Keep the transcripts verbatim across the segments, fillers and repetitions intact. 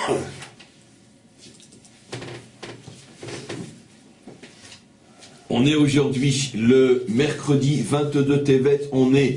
On est aujourd'hui le mercredi vingt-deux Tevet, on est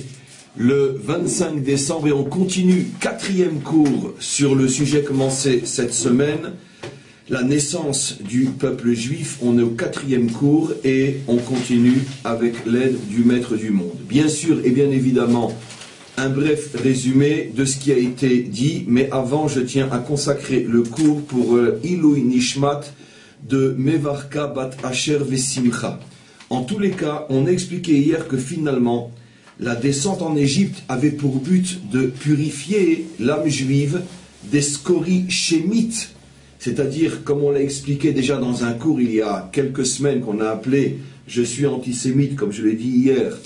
le vingt-cinq décembre et on continue quatrième cours sur le sujet commencé cette semaine, la naissance du peuple juif. On est au quatrième cours et on continue avec l'aide du maître du monde. Bien sûr et bien évidemment, un bref résumé de ce qui a été dit, mais avant je tiens à consacrer le cours pour euh, Ilui Nishmat de Mevarka Bat Asher Vesimcha. En tous les cas, on a expliqué hier que finalement, la descente en Égypte avait pour but de purifier l'âme juive des scories shémites, c'est-à-dire, comme on l'a expliqué déjà dans un cours il y a quelques semaines qu'on a appelé « Je suis antisémite », comme je l'ai dit hier,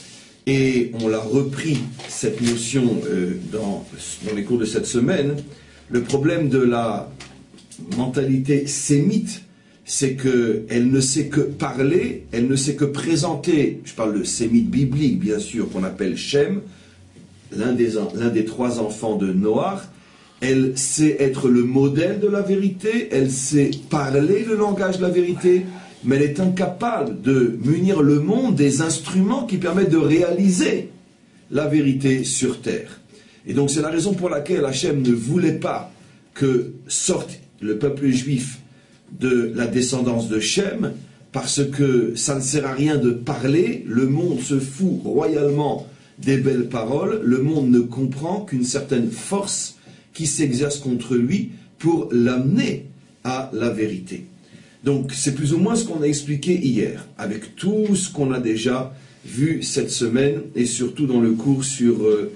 et on l'a repris, cette notion, euh, dans, dans les cours de cette semaine. Le problème de la mentalité sémite, c'est qu'elle ne sait que parler, elle ne sait que présenter, je parle de sémite biblique bien sûr, qu'on appelle Shem, l'un des, l'un des trois enfants de Noach. Elle sait être le modèle de la vérité, elle sait parler le langage de la vérité, mais elle est incapable de munir le monde des instruments qui permettent de réaliser la vérité sur terre. Et donc c'est la raison pour laquelle Hachem ne voulait pas que sorte le peuple juif de la descendance de Shem, parce que ça ne sert à rien de parler, le monde se fout royalement des belles paroles, le monde ne comprend qu'une certaine force qui s'exerce contre lui pour l'amener à la vérité. Donc c'est plus ou moins ce qu'on a expliqué hier, avec tout ce qu'on a déjà vu cette semaine, et surtout dans le cours sur euh,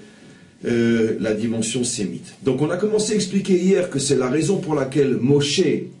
euh, la dimension sémite. Donc on a commencé à expliquer hier que c'est la raison pour laquelle Moshe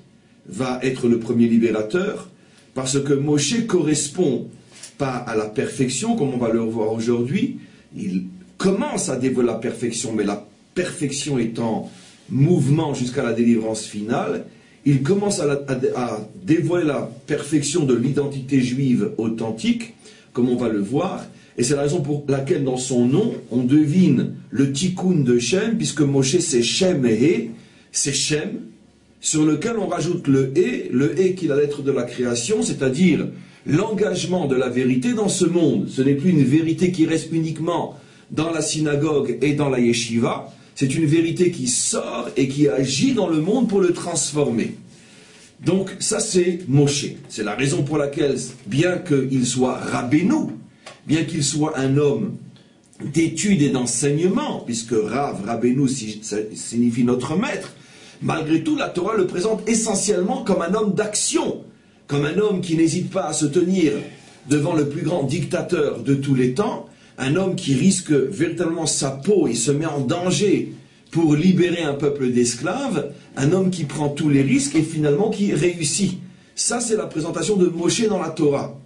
va être le premier libérateur, parce que Moshe correspond pas à la perfection, comme on va le voir aujourd'hui. Il commence à dévoiler la perfection, mais la perfection est en mouvement jusqu'à la délivrance finale. Il commence à, la, à, à dévoiler la perfection de l'identité juive authentique, comme on va le voir, et c'est la raison pour laquelle dans son nom, on devine le tikkun de Shem, puisque Moshe c'est Shem et He, c'est Shem, sur lequel on rajoute le « et », le « et » qui est la lettre de la création, c'est-à-dire l'engagement de la vérité dans ce monde. Ce n'est plus une vérité qui reste uniquement dans la synagogue et dans la yeshiva, c'est une vérité qui sort et qui agit dans le monde pour le transformer. Donc ça c'est Moshe. C'est la raison pour laquelle, bien qu'il soit Rabbeinu, bien qu'il soit un homme d'études et d'enseignement, puisque Rav, Rabbeinu signifie notre maître, malgré tout, la Torah le présente essentiellement comme un homme d'action, comme un homme qui n'hésite pas à se tenir devant le plus grand dictateur de tous les temps, un homme qui risque véritablement sa peau et se met en danger pour libérer un peuple d'esclaves, un homme qui prend tous les risques et finalement qui réussit. Ça, c'est la présentation de Moshe dans la Torah.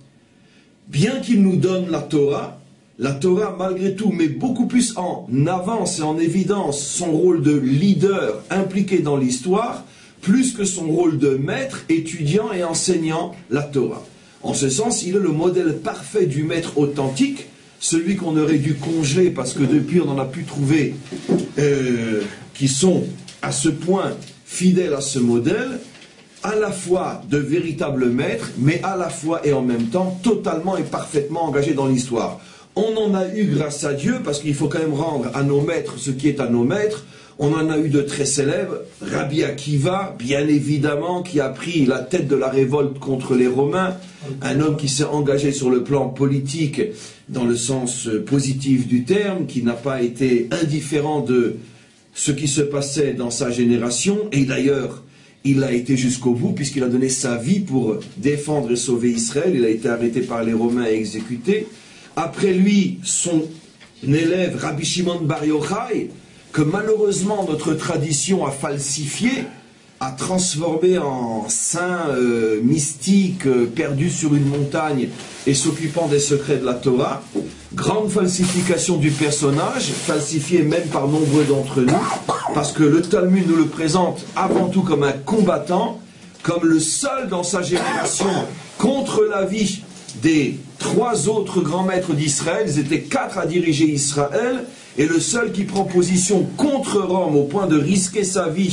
Bien qu'il nous donne la Torah, la Torah, malgré tout, met beaucoup plus en avance et en évidence son rôle de leader impliqué dans l'histoire, plus que son rôle de maître, étudiant et enseignant la Torah. En ce sens, il est le modèle parfait du maître authentique, celui qu'on aurait dû congeler parce que depuis on n'en a pu trouver euh, qui sont à ce point fidèles à ce modèle, à la fois de véritables maîtres, mais à la fois et en même temps totalement et parfaitement engagés dans l'histoire. On en a eu grâce à Dieu, parce qu'il faut quand même rendre à nos maîtres ce qui est à nos maîtres. On en a eu de très célèbres. Rabbi Akiva, bien évidemment, qui a pris la tête de la révolte contre les Romains. Un homme qui s'est engagé sur le plan politique, dans le sens positif du terme, qui n'a pas été indifférent de ce qui se passait dans sa génération. Et d'ailleurs, il a été jusqu'au bout, puisqu'il a donné sa vie pour défendre et sauver Israël. Il a été arrêté par les Romains et exécuté. Après lui, son élève Rabbi Shimon Bar Yochai, que malheureusement notre tradition a falsifié, a transformé en saint euh, mystique euh, perdu sur une montagne et s'occupant des secrets de la Torah. Grande falsification du personnage, falsifié même par nombreux d'entre nous, parce que le Talmud nous le présente avant tout comme un combattant, comme le seul dans sa génération contre l'avis des trois autres grands maîtres d'Israël. Ils étaient quatre à diriger Israël, et le seul qui prend position contre Rome au point de risquer sa vie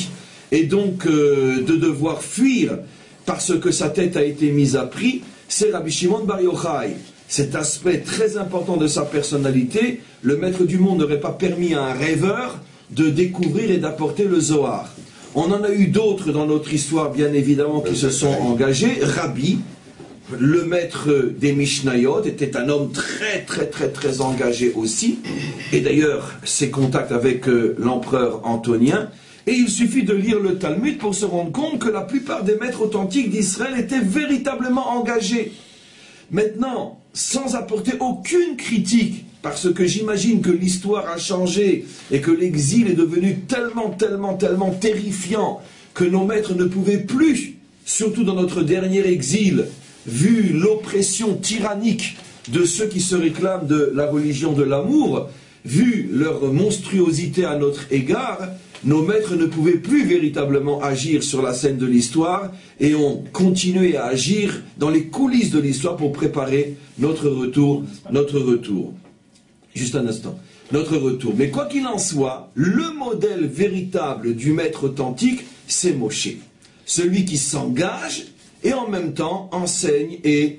et donc euh, de devoir fuir parce que sa tête a été mise à prix, c'est Rabbi Shimon Bar Yochai. Cet aspect très important de sa personnalité, le maître du monde n'aurait pas permis à un rêveur de découvrir et d'apporter le Zohar. On en a eu d'autres dans notre histoire, bien évidemment, qui se sont engagés. Rabbi, le maître des Mishnayot, était un homme très très très très engagé aussi, et d'ailleurs ses contacts avec euh, l'empereur Antonien, et il suffit de lire le Talmud pour se rendre compte que la plupart des maîtres authentiques d'Israël étaient véritablement engagés. Maintenant, sans apporter aucune critique, parce que j'imagine que l'histoire a changé et que l'exil est devenu tellement, tellement, tellement terrifiant que nos maîtres ne pouvaient plus, surtout dans notre dernier exil, vu l'oppression tyrannique de ceux qui se réclament de la religion de l'amour, vu leur monstruosité à notre égard, nos maîtres ne pouvaient plus véritablement agir sur la scène de l'histoire et ont continué à agir dans les coulisses de l'histoire pour préparer notre retour, notre retour. Juste un instant. Notre retour. Mais quoi qu'il en soit, le modèle véritable du maître authentique, c'est Moshe. Celui qui s'engage et en même temps enseigne et,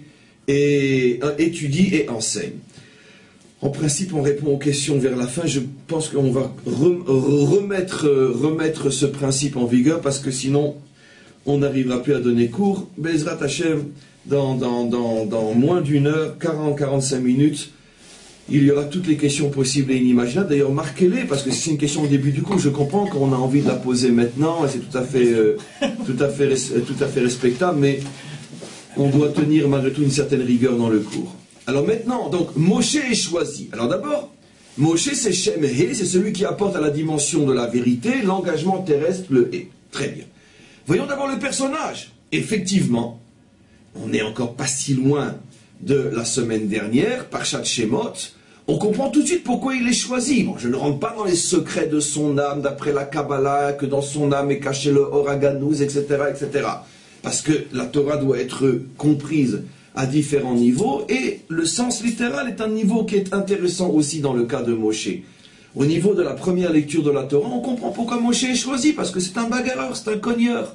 et euh, étudie et enseigne. En principe, on répond aux questions vers la fin. Je pense qu'on va remettre, remettre ce principe en vigueur parce que sinon, on n'arrivera plus à donner cours. Bezrat Hashem, dans, dans, dans, dans moins d'une heure, quarante à quarante-cinq minutes, il y aura toutes les questions possibles et inimaginables. D'ailleurs, marquez-les, parce que si c'est une question au début du cours, je comprends qu'on a envie de la poser maintenant, et c'est tout à fait, euh, tout à fait, tout à fait respectable, mais on doit tenir malgré tout une certaine rigueur dans le cours. Alors maintenant, donc, Moshe est choisi. Alors d'abord, Moshe c'est Shem He, c'est celui qui apporte à la dimension de la vérité l'engagement terrestre, le He. Très bien. Voyons d'abord le personnage. Effectivement, on n'est encore pas si loin de la semaine dernière, Parshat Shemot. On comprend tout de suite pourquoi il est choisi. Bon, je ne rentre pas dans les secrets de son âme, d'après la Kabbalah, que dans son âme est caché le Oraganouz, et cetera, et cetera. Parce que la Torah doit être comprise à différents niveaux, et le sens littéral est un niveau qui est intéressant aussi dans le cas de Moshe. Au niveau de la première lecture de la Torah, on comprend pourquoi Moshe est choisi, parce que c'est un bagarreur, c'est un cogneur.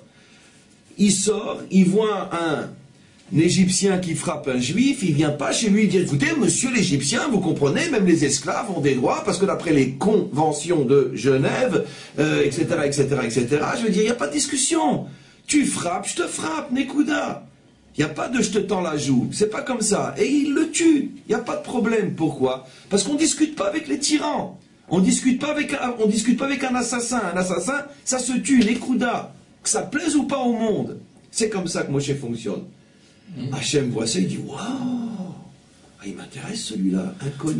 Il sort, il voit un... Un Égyptien qui frappe un Juif, il ne vient pas chez lui dire « Écoutez, monsieur l'Égyptien, vous comprenez, même les esclaves ont des droits, parce que d'après les conventions de Genève, euh, et cetera, et cetera, et cetera » Je veux dire, il n'y a pas de discussion. Tu frappes, je te frappe, Nekouda. Il n'y a pas de « je te tends la joue ». C'est pas comme ça. Et il le tue. Il n'y a pas de problème. Pourquoi? Parce qu'on ne discute pas avec les tyrans. On ne discute pas avec un, on discute pas avec un assassin. Un assassin, ça se tue, Nekouda. Que ça plaise ou pas au monde. C'est comme ça que Moshe fonctionne. Mmh. Hachem voit ça, il dit « Waouh, ah, il m'intéresse celui-là, un cogneur. »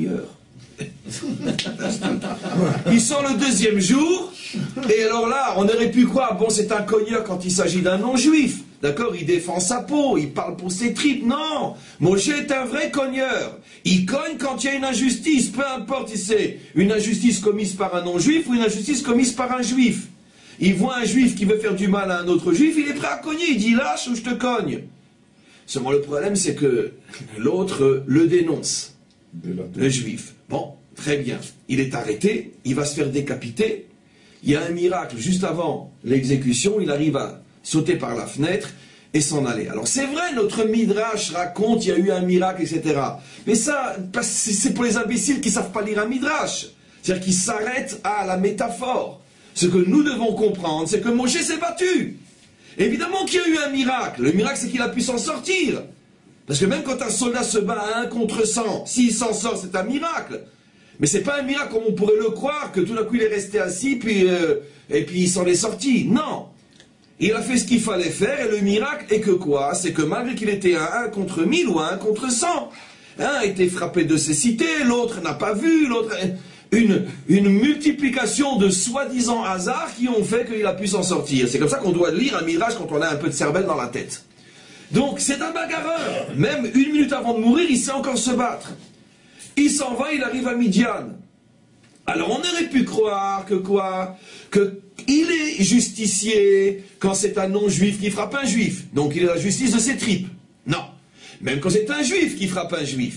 Il sort le deuxième jour, et alors là, on aurait pu croire, bon, c'est un cogneur quand il s'agit d'un non-juif. D'accord, il défend sa peau, il parle pour ses tripes. Non, Moshe est un vrai cogneur. Il cogne quand il y a une injustice, peu importe si c'est une injustice commise par un non-juif ou une injustice commise par un juif. Il voit un juif qui veut faire du mal à un autre juif, il est prêt à cogner, il dit « Lâche ou je te cogne ». Seulement le problème, c'est que l'autre le dénonce, le juif. Bon, très bien. Il est arrêté, il va se faire décapiter. Il y a un miracle juste avant l'exécution, il arrive à sauter par la fenêtre et s'en aller. Alors c'est vrai, notre Midrash raconte, il y a eu un miracle, et cetera. Mais ça, c'est pour les imbéciles qui ne savent pas lire un Midrash. C'est-à-dire qu'ils s'arrêtent à la métaphore. Ce que nous devons comprendre, c'est que Moshe s'est battu. Évidemment qu'il y a eu un miracle. Le miracle, c'est qu'il a pu s'en sortir. Parce que même quand un soldat se bat à un contre cent, s'il s'en sort, c'est un miracle. Mais c'est pas un miracle comme on pourrait le croire, que tout d'un coup il est resté assis, puis, euh, et puis il s'en est sorti. Non. Il a fait ce qu'il fallait faire, et le miracle est que quoi? C'est que malgré qu'il était à un contre mille ou à un contre cent, un a été frappé de cécité, l'autre n'a pas vu, l'autre... Une, une multiplication de soi-disant hasards qui ont fait qu'il a pu s'en sortir. C'est comme ça qu'on doit lire un mirage quand on a un peu de cervelle dans la tête. Donc c'est un bagarreur. Même une minute avant de mourir, il sait encore se battre. Il s'en va, il arrive à Midian. Alors on aurait pu croire que quoi? Que il est justicier quand c'est un non-juif qui frappe un juif. Donc il est la justice de ses tripes. Non. Même quand c'est un juif qui frappe un juif.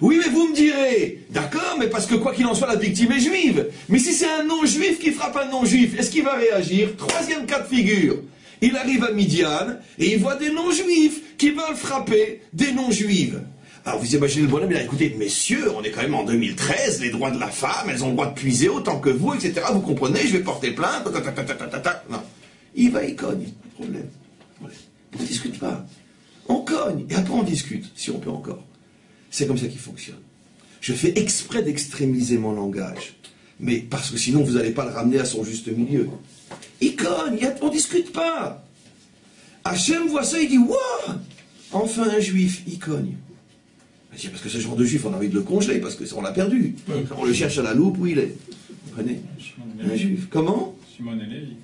Oui, mais vous me direz, d'accord, mais parce que quoi qu'il en soit, la victime est juive. Mais si c'est un non-juif qui frappe un non-juif, est-ce qu'il va réagir? Troisième cas de figure. Il arrive à Midian et il voit des non-juifs qui veulent frapper des non-juives. Alors vous imaginez le bonhomme, il a écoutez, messieurs, on est quand même en deux mille treize, les droits de la femme, elles ont le droit de puiser autant que vous, et cetera. Vous comprenez, je vais porter plainte. Non. Il va, il cogne, pas de problème. On ne discute pas. On cogne, et après on discute, si on peut encore. C'est comme ça qu'il fonctionne. Je fais exprès d'extrémiser mon langage, mais parce que sinon vous n'allez pas le ramener à son juste milieu. Il cogne, on ne discute pas. Hachem voit ça, il dit, waouh, enfin un juif, il cogne. Parce que ce genre de juif, on a envie de le congeler, parce qu'on l'a perdu. On le cherche à la loupe, où il est. Vous comprenez? Un juif. Comment? Shimon et Lévi.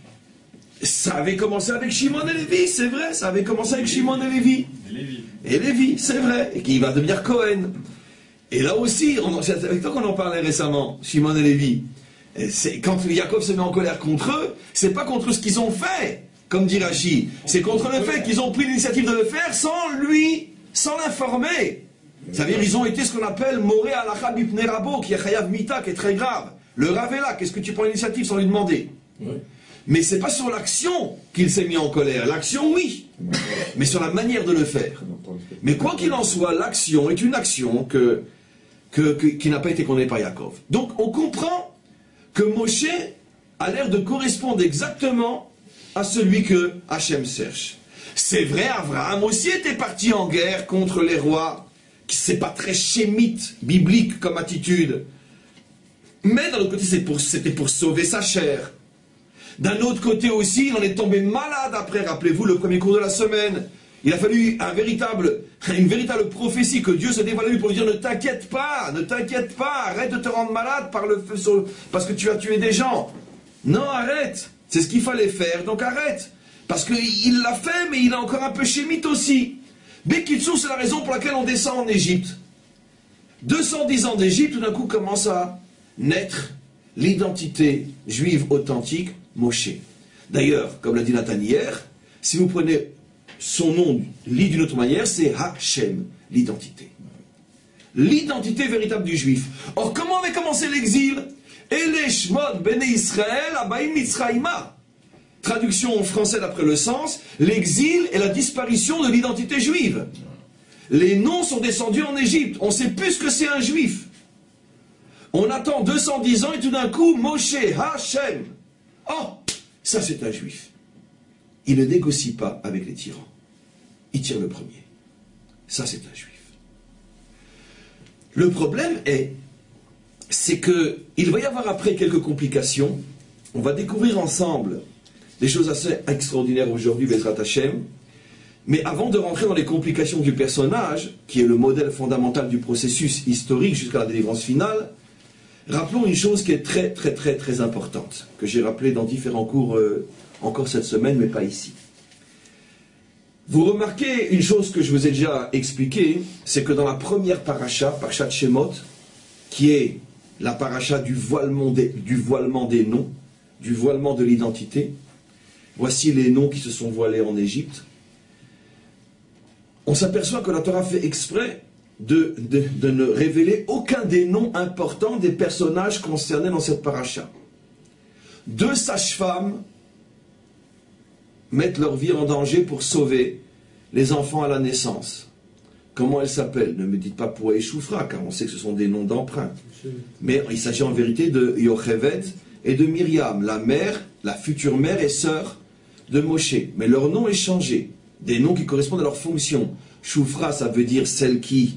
Ça avait commencé avec Shimon et Lévi, c'est vrai, ça avait commencé avec Shimon et Lévi. Et Lévi. Et Lévi, c'est vrai, et qui va devenir Cohen. Et là aussi, c'est avec toi qu'on en parlait récemment, Shimon et Lévi. C'est, quand Yaakov se met en colère contre eux, c'est pas contre ce qu'ils ont fait, comme dit Rachi, c'est contre le fait qu'ils ont pris l'initiative de le faire sans lui, sans l'informer. C'est-à-dire, ils ont été ce qu'on appelle Moré Alacha Bipnei Rabo, qui est Chayav Mita, qui est très grave. Le Rav est là, qu'est-ce que tu prends l'initiative sans lui demander? Oui. Mais c'est pas sur l'action qu'il s'est mis en colère. L'action, oui. Mais sur la manière de le faire. Mais quoi qu'il en soit, l'action est une action que, que, que, qui n'a pas été condamnée par Yaakov. Donc, on comprend que Moshe a l'air de correspondre exactement à celui que Hachem cherche. C'est vrai, Abraham aussi était parti en guerre contre les rois. C'est pas très schémite, biblique comme attitude. Mais d'un autre côté, c'était pour, c'était pour sauver sa chair. D'un autre côté aussi, il en est tombé malade après, rappelez-vous, le premier cours de la semaine. Il a fallu un véritable, une véritable prophétie que Dieu se dévoile à lui pour lui dire ne t'inquiète pas, ne t'inquiète pas, arrête de te rendre malade par le feu sur, parce que tu as tué des gens. Non, arrête. C'est ce qu'il fallait faire, donc arrête. Parce qu'il l'a fait, mais il est encore un peu schémite aussi. Bekitsu, c'est la raison pour laquelle on descend en Égypte. deux cent dix ans d'Égypte, tout d'un coup commence à naître l'identité juive authentique, Moshe. D'ailleurs, comme l'a dit Nathan hier, si vous prenez son nom, lit d'une autre manière, c'est Hachem, l'identité. L'identité véritable du juif. Or, comment avait commencé l'exil? Ele Shmod Bene Israël Abaim Mitzrayma. Traduction en français d'après le sens, l'exil est la disparition de l'identité juive. Les noms sont descendus en Égypte. On ne sait plus ce que c'est un juif. On attend deux cent dix ans et tout d'un coup, Moshe, Hachem. Oh, ça c'est un juif. Il ne négocie pas avec les tyrans. Il tire le premier. Ça c'est un juif. Le problème est, c'est que il va y avoir après quelques complications. On va découvrir ensemble des choses assez extraordinaires aujourd'hui, Bezrat Hashem. Mais avant de rentrer dans les complications du personnage, qui est le modèle fondamental du processus historique jusqu'à la délivrance finale, rappelons une chose qui est très très très très importante, que j'ai rappelé dans différents cours euh, encore cette semaine, mais pas ici. Vous remarquez une chose que je vous ai déjà expliquée, c'est que dans la première paracha, Parashat Shemot, qui est la paracha du voilement des, du voilement des noms, du voilement de l'identité, voici les noms qui se sont voilés en Égypte. On s'aperçoit que la Torah fait exprès de, de, de ne révéler aucun des noms importants des personnages concernés dans cette paracha. Deux sages-femmes mettent leur vie en danger pour sauver les enfants à la naissance. Comment elles s'appellent? Ne me dites pas Poua et Choufra, car on sait que ce sont des noms d'emprunt. Mais il s'agit en vérité de Yochevet et de Myriam, la mère, la future mère et sœur de Moshe. Mais leur nom est changé. Des noms qui correspondent à leur fonction. Choufra, ça veut dire celle qui...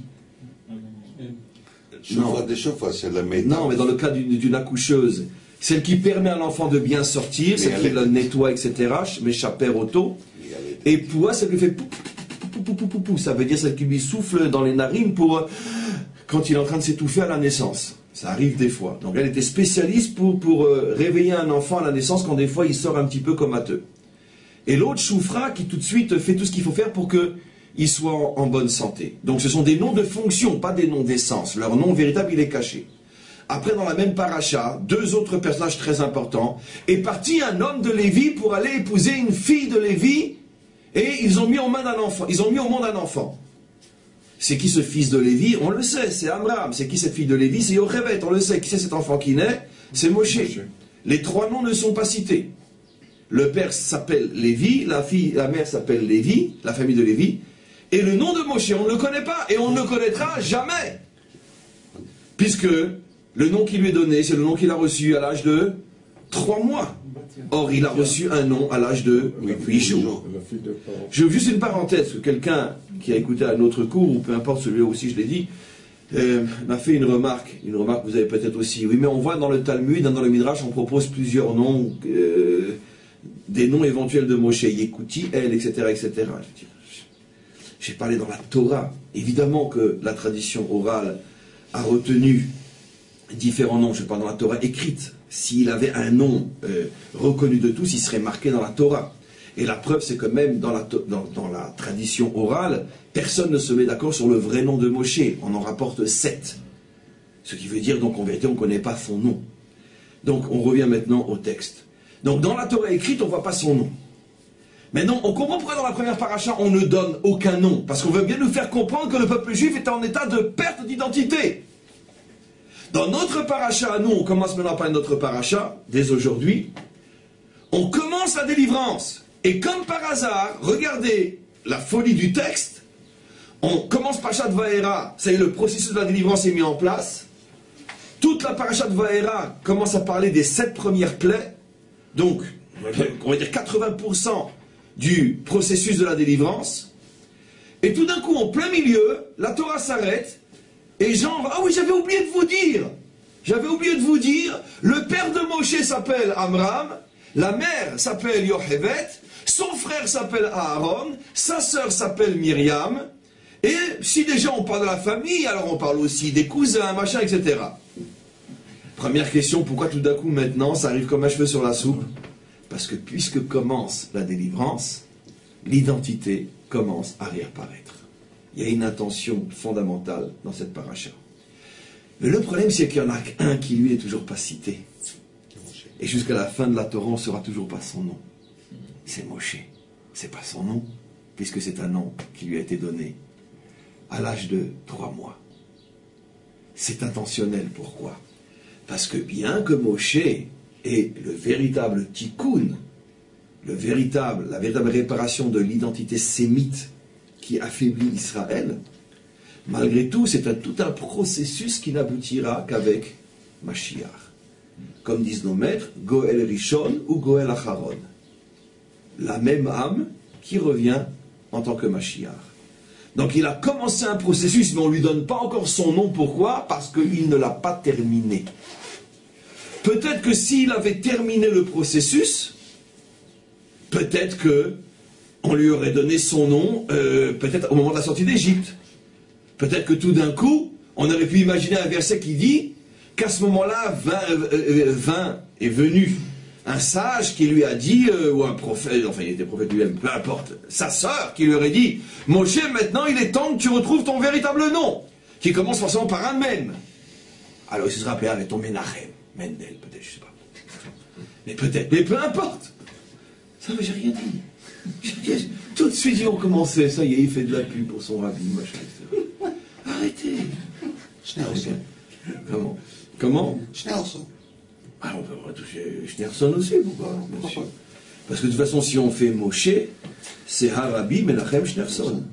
Choufra des Choufra, c'est la méthode. Non, mais dans le cas d'une accoucheuse, celle qui permet à l'enfant de bien sortir, celle qui le nettoie, et cetera, mais chapère auto. Et Poua, ça lui fait pou, pou, pou, pou, pou, pou, ça veut dire celle qui lui souffle dans les narines pour quand il est en train de s'étouffer à la naissance. Ça arrive des fois. Donc elle était spécialiste pour, pour euh, réveiller un enfant à la naissance quand des fois il sort un petit peu comateux. Et l'autre, Choufra, qui tout de suite fait tout ce qu'il faut faire pour qu'il soit en, en bonne santé. Donc ce sont des noms de fonction, pas des noms d'essence. Leur nom véritable, il est caché. Après, dans la même paracha, deux autres personnages très importants, est parti un homme de Lévi pour aller épouser une fille de Lévi, et ils ont mis au monde un enfant. Ils ont mis au monde un enfant. C'est qui ce fils de Lévi? On le sait, c'est Amram. C'est qui cette fille de Lévi? C'est Yochevet, on le sait. Qui c'est cet enfant qui naît? C'est Moshe. Les trois noms ne sont pas cités. Le père s'appelle Lévi, la fille, la mère s'appelle Lévi, la famille de Lévi, et le nom de Moshe, on ne le connaît pas, et on ne le connaîtra jamais. Puisque le nom qui lui est donné, c'est le nom qu'il a reçu à l'âge de trois mois. Or, il a reçu un nom à l'âge de huit jours. Je veux juste une parenthèse, que quelqu'un qui a écouté un autre cours, ou peu importe celui-là aussi, je l'ai dit, euh, m'a fait une remarque, une remarque que vous avez peut-être aussi. Oui, mais on voit dans le Talmud, dans le Midrash, on propose plusieurs noms, euh, des noms éventuels de Moshe, Yekouti, El, et cetera, et cetera. J'ai parlé dans la Torah. Évidemment que la tradition orale a retenu différents noms. Je parle dans la Torah écrite. S'il avait un nom euh, reconnu de tous, il serait marqué dans la Torah. Et la preuve, c'est que même dans la, dans, dans la tradition orale, personne ne se met d'accord sur le vrai nom de Moshe. On en rapporte sept. Ce qui veut dire, donc, en vérité, on ne connaît pas son nom. Donc, on revient maintenant au texte. Donc, dans la Torah écrite, on ne voit pas son nom. Maintenant, on comprend pourquoi dans la première paracha, on ne donne aucun nom. Parce qu'on veut bien nous faire comprendre que le peuple juif est en état de perte d'identité. Dans notre paracha, nous, on commence maintenant par notre paracha, dès aujourd'hui, on commence la délivrance. Et comme par hasard, regardez la folie du texte, on commence Parashat Vaera, ça y est, le processus de la délivrance est mis en place. Toute la Parashat Vaera commence à parler des sept premières plaies, donc, on va dire quatre-vingts pour cent du processus de la délivrance. Et tout d'un coup, en plein milieu, la Torah s'arrête, et Jean va, ah oui, j'avais oublié de vous dire, j'avais oublié de vous dire, le père de Moshe s'appelle Amram, la mère s'appelle Yochevet, son frère s'appelle Aaron, sa sœur s'appelle Myriam, et si déjà on parle de la famille, alors on parle aussi des cousins, machin, et cetera. Première question, pourquoi tout d'un coup maintenant ça arrive comme un cheveu sur la soupe? Parce que puisque commence la délivrance, l'identité commence à réapparaître. Il y a une intention fondamentale dans cette paracha. Mais le problème, c'est qu'il y en a un qui, lui, n'est toujours pas cité. Et jusqu'à la fin de la Torah, on ne saura toujours pas son nom. C'est Moshe. C'est pas son nom, puisque c'est un nom qui lui a été donné à l'âge de trois mois. C'est intentionnel. Pourquoi? Parce que bien que Moshe est le véritable tikkun, le véritable, la véritable réparation de l'identité sémite qui affaiblit Israël, malgré tout, c'est un, tout un processus qui n'aboutira qu'avec Mashiach. Comme disent nos maîtres, Goel Rishon ou Goel Acharon. La même âme qui revient en tant que Mashiach. Donc il a commencé un processus, mais on ne lui donne pas encore son nom. Pourquoi? Parce qu'il ne l'a pas terminé. Peut-être que s'il avait terminé le processus, peut-être que on lui aurait donné son nom, euh, peut-être au moment de la sortie d'Égypte. Peut-être que tout d'un coup, on aurait pu imaginer un verset qui dit qu'à ce moment-là, vint, euh, vint est venu un sage qui lui a dit, euh, ou un prophète, enfin il était prophète lui-même, peu importe, sa sœur qui lui aurait dit, Moshe, maintenant il est temps que tu retrouves ton véritable nom, qui commence forcément par un même. Alors il se rappelait avec ton Menachem, Mendel, peut-être, je sais pas. Mais peut-être, mais peu importe. Ça, mais j'ai rien dit. Tout de suite, ils ont commencé, ça y est, il fait de la pub pour son rabbi, machin, et cetera. Arrêtez. Schneerson. Comment? Comment? Schneerson. Ah, on peut retoucher Schneerson aussi, pourquoi? Bien sûr. Parce que de toute façon, si on fait Moshe, c'est Harabi Menachem Schneerson.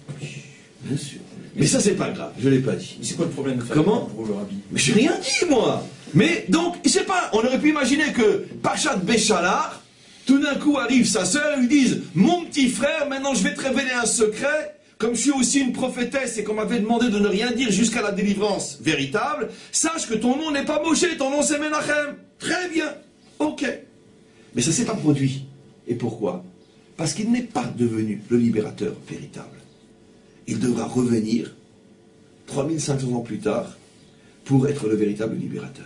Bien sûr. Mais ça, c'est pas grave, je ne l'ai pas dit. C'est quoi le problème de faire Comment? pour le rabbi? Mais j'ai rien dit, moi. Mais donc, je sais pas, on aurait pu imaginer que Parashat Béchalar, tout d'un coup arrive sa sœur et lui dise « Mon petit frère, maintenant je vais te révéler un secret, comme je suis aussi une prophétesse et qu'on m'avait demandé de ne rien dire jusqu'à la délivrance véritable, sache que ton nom n'est pas Moshe, ton nom c'est Menachem. » Très bien, ok. Mais ça ne s'est pas produit. Et pourquoi? Parce qu'il n'est pas devenu le libérateur véritable. Il devra revenir trois mille cinq cents ans plus tard pour être le véritable libérateur.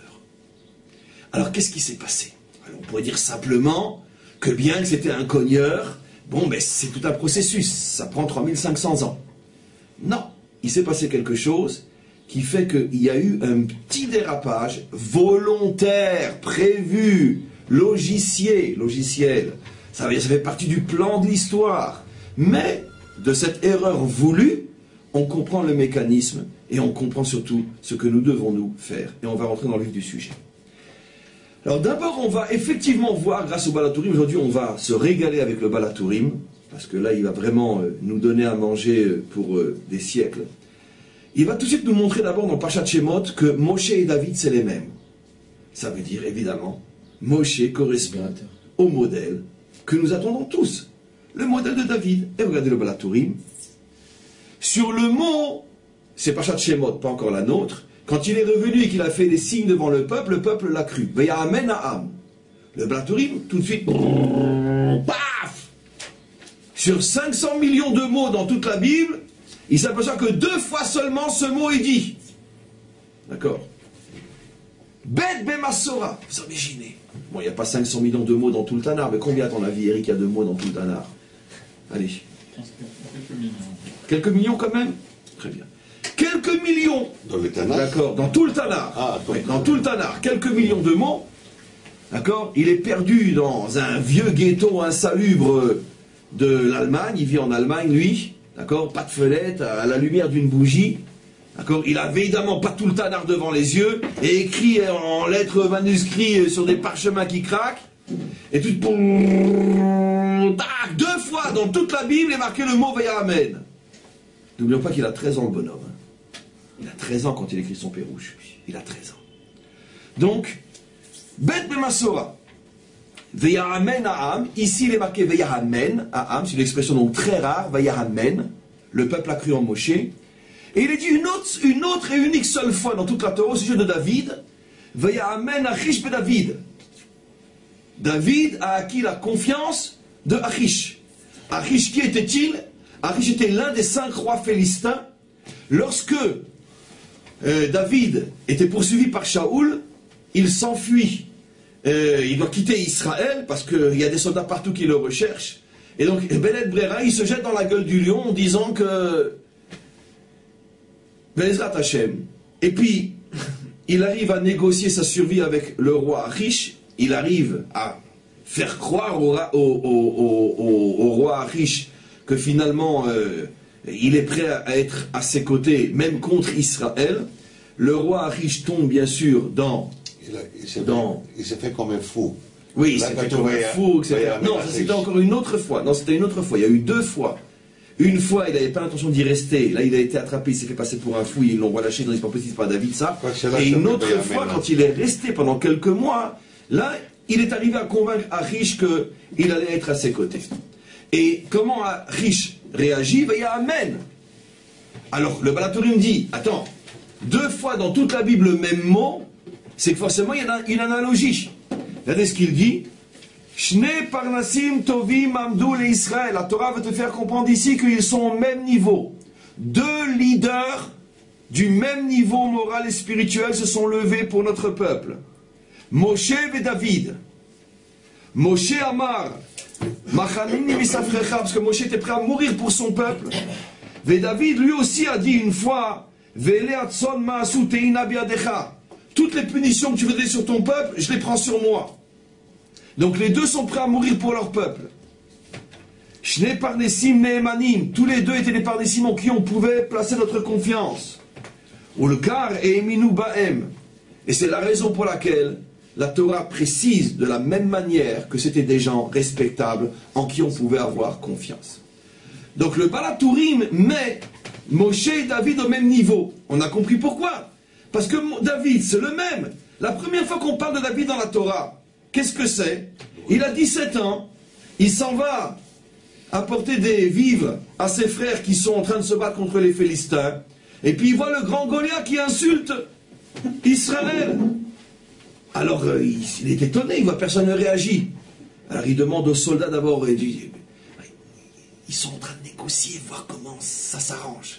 Alors qu'est-ce qui s'est passé? Alors, on pourrait dire simplement que bien que c'était un cogneur, bon, ben c'est tout un processus, ça prend trois mille cinq cents ans. Non, il s'est passé quelque chose qui fait qu'il y a eu un petit dérapage volontaire, prévu, logiciel, logiciel. Ça, ça fait partie du plan de l'histoire. Mais de cette erreur voulue, on comprend le mécanisme et on comprend surtout ce que nous devons nous faire. Et on va rentrer dans le vif du sujet. Alors d'abord, on va effectivement voir, grâce au Balatourim, aujourd'hui on va se régaler avec le Balatourim, parce que là il va vraiment euh, nous donner à manger euh, pour euh, des siècles. Il va tout de suite nous montrer d'abord dans Parashat Shemot que Moshe et David c'est les mêmes. Ça veut dire évidemment, Moshe correspond au modèle que nous attendons tous, le modèle de David. Et regardez le Balatourim. Sur le mot, c'est Parashat Shemot, pas encore la nôtre, quand il est revenu et qu'il a fait des signes devant le peuple, le peuple l'a cru. Vayamen ha'am. Le Balatourim, tout de suite, paf! Sur cinq cents millions de mots dans toute la Bible, il s'aperçoit que deux fois seulement ce mot est dit. D'accord? Bet bemassora. Vous imaginez. Bon, il n'y a pas cinq cents millions de mots dans tout le Tanar, mais combien, à ton avis, Eric, il y a de mots dans tout le Tanar? Allez. Quelques millions. Quelques millions quand même? Très bien. Quelques millions. Dans le Tanar? D'accord, dans tout le Tanar. Ah, oui, dans tout le Tanar. Quelques millions de mots. D'accord? Il est perdu dans un vieux ghetto insalubre de l'Allemagne. Il vit en Allemagne, lui. D'accord? Pas de fenêtre, à la lumière d'une bougie. D'accord? Il avait évidemment pas tout le Tanar devant les yeux. Et écrit en lettres manuscrites sur des parchemins qui craquent. Et tout. Tac, deux fois dans toute la Bible est marqué le mot Vayamen. N'oublions pas qu'il a treize ans, le bonhomme. Il a treize ans quand il écrit son Pérouche. Il a treize ans. Donc, Bet Bemassora. Vayamen Ha'am. Ici, il est marqué Vayamen Ha'am. C'est une expression donc très rare. Vayamen. Le peuple a cru en Moshe. Et il est dit une autre, une autre et unique seule fois dans toute la Torah au sujet de David. Vayamen Achish be David. David a acquis la confiance de Achish. Achish, qui était-il? Achish était l'un des cinq rois philistins. Lorsque euh, David était poursuivi par Shaoul, il s'enfuit. Euh, il doit quitter Israël parce qu'il y a des soldats partout qui le recherchent. Et donc, Belet Brera, il se jette dans la gueule du lion en disant que Bezrat Hashem. Et puis, il arrive à négocier sa survie avec le roi Achish. Il arrive à faire croire au, au, au, au, au roi Achish que finalement euh, il est prêt à être à ses côtés, même contre Israël. Le roi Achish tombe bien sûr dans... Il, a, il s'est dans... fait, fait comme un fou. Oui, il s'est fait comme un fou, et cetera. Non, ça c'était encore une autre fois. Non, c'était une autre fois. Il y a eu deux fois. Une fois, il n'avait pas l'intention d'y rester. Là, il a été attrapé, il s'est fait passer pour un fou, ils l'ont relâché, non, c'est pas possible, c'est pas David, ça. Et une autre fois, quand il est resté pendant quelques mois, là, il est arrivé à convaincre Achish qu'il allait être à ses côtés. Et comment Achish réagit? Il y a Amen. Alors, le Balatourim dit, attends, deux fois dans toute la Bible le même mot, c'est que forcément il y a une analogie. Regardez ce qu'il dit. Shne parnasim tovim amdou le Israël. La Torah veut te faire comprendre ici qu'ils sont au même niveau. Deux leaders du même niveau moral et spirituel se sont levés pour notre peuple. Moshe et David. Moshe Amar, Machanini misafrecha, parce que Moshe était prêt à mourir pour son peuple. Et David lui aussi a dit une fois, Vele atson maasu teina biadecha. Toutes les punitions que tu veux donner sur ton peuple, je les prends sur moi. Donc les deux sont prêts à mourir pour leur peuple. Shne parnesim neemanim. Tous les deux étaient des parnesim en qui on pouvait placer notre confiance. Ou le car et eminu baem. Et c'est la raison pour laquelle la Torah précise de la même manière que c'était des gens respectables en qui on pouvait avoir confiance. Donc le Balatourim met Moshe et David au même niveau. On a compris pourquoi. Parce que David, c'est le même. La première fois qu'on parle de David dans la Torah, qu'est-ce que c'est? Il a dix-sept ans, il s'en va apporter des vivres à ses frères qui sont en train de se battre contre les Philistins. Et puis il voit le grand Goliath qui insulte Israël. Alors euh, il, il est étonné, il voit personne ne réagit. Alors il demande aux soldats d'abord, il dit, ils sont en train de négocier, voir comment ça s'arrange.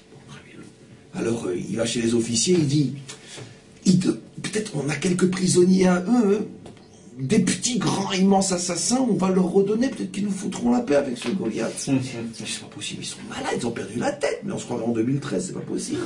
Alors euh, il va chez les officiers, il dit, peut-être on a quelques prisonniers à eux, des petits, grands, immenses assassins, on va leur redonner, peut-être qu'ils nous foutront la paix avec ce Goliath. C'est pas possible, ils sont malades, ils ont perdu la tête, mais on se croirait en deux mille treize, c'est pas possible.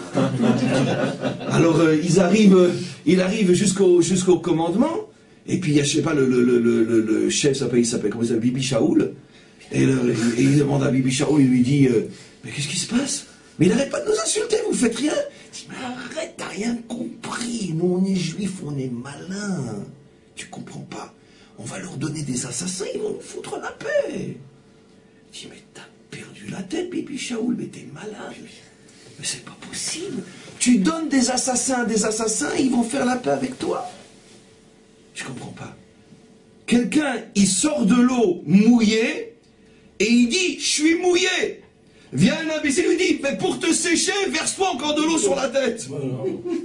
Alors euh, ils arrivent, il arrive jusqu'au jusqu'au commandement, et puis il y a, je sais pas, le, le, le, le, le chef s'appelle, il s'appelle, comment il s'appelle, Bibi Shaoul, et, le, et il demande à Bibi Shaoul, il lui dit, euh, mais qu'est-ce qui se passe? Mais il n'arrête pas de nous insulter, vous faites rien. Je dis, mais arrête, t'as rien compris. Nous, on est juifs, on est malins. Tu comprends pas. On va leur donner des assassins, ils vont nous foutre la paix. Je dis, mais t'as perdu la tête, Bibi Shaoul, mais t'es malade. Mais c'est pas possible. Tu donnes des assassins à des assassins, ils vont faire la paix avec toi. Je comprends pas. Quelqu'un, il sort de l'eau mouillée et il dit, je suis mouillé. Vient un imbécile, lui dit, mais pour te sécher, verse-toi encore de l'eau sur la tête. Voilà.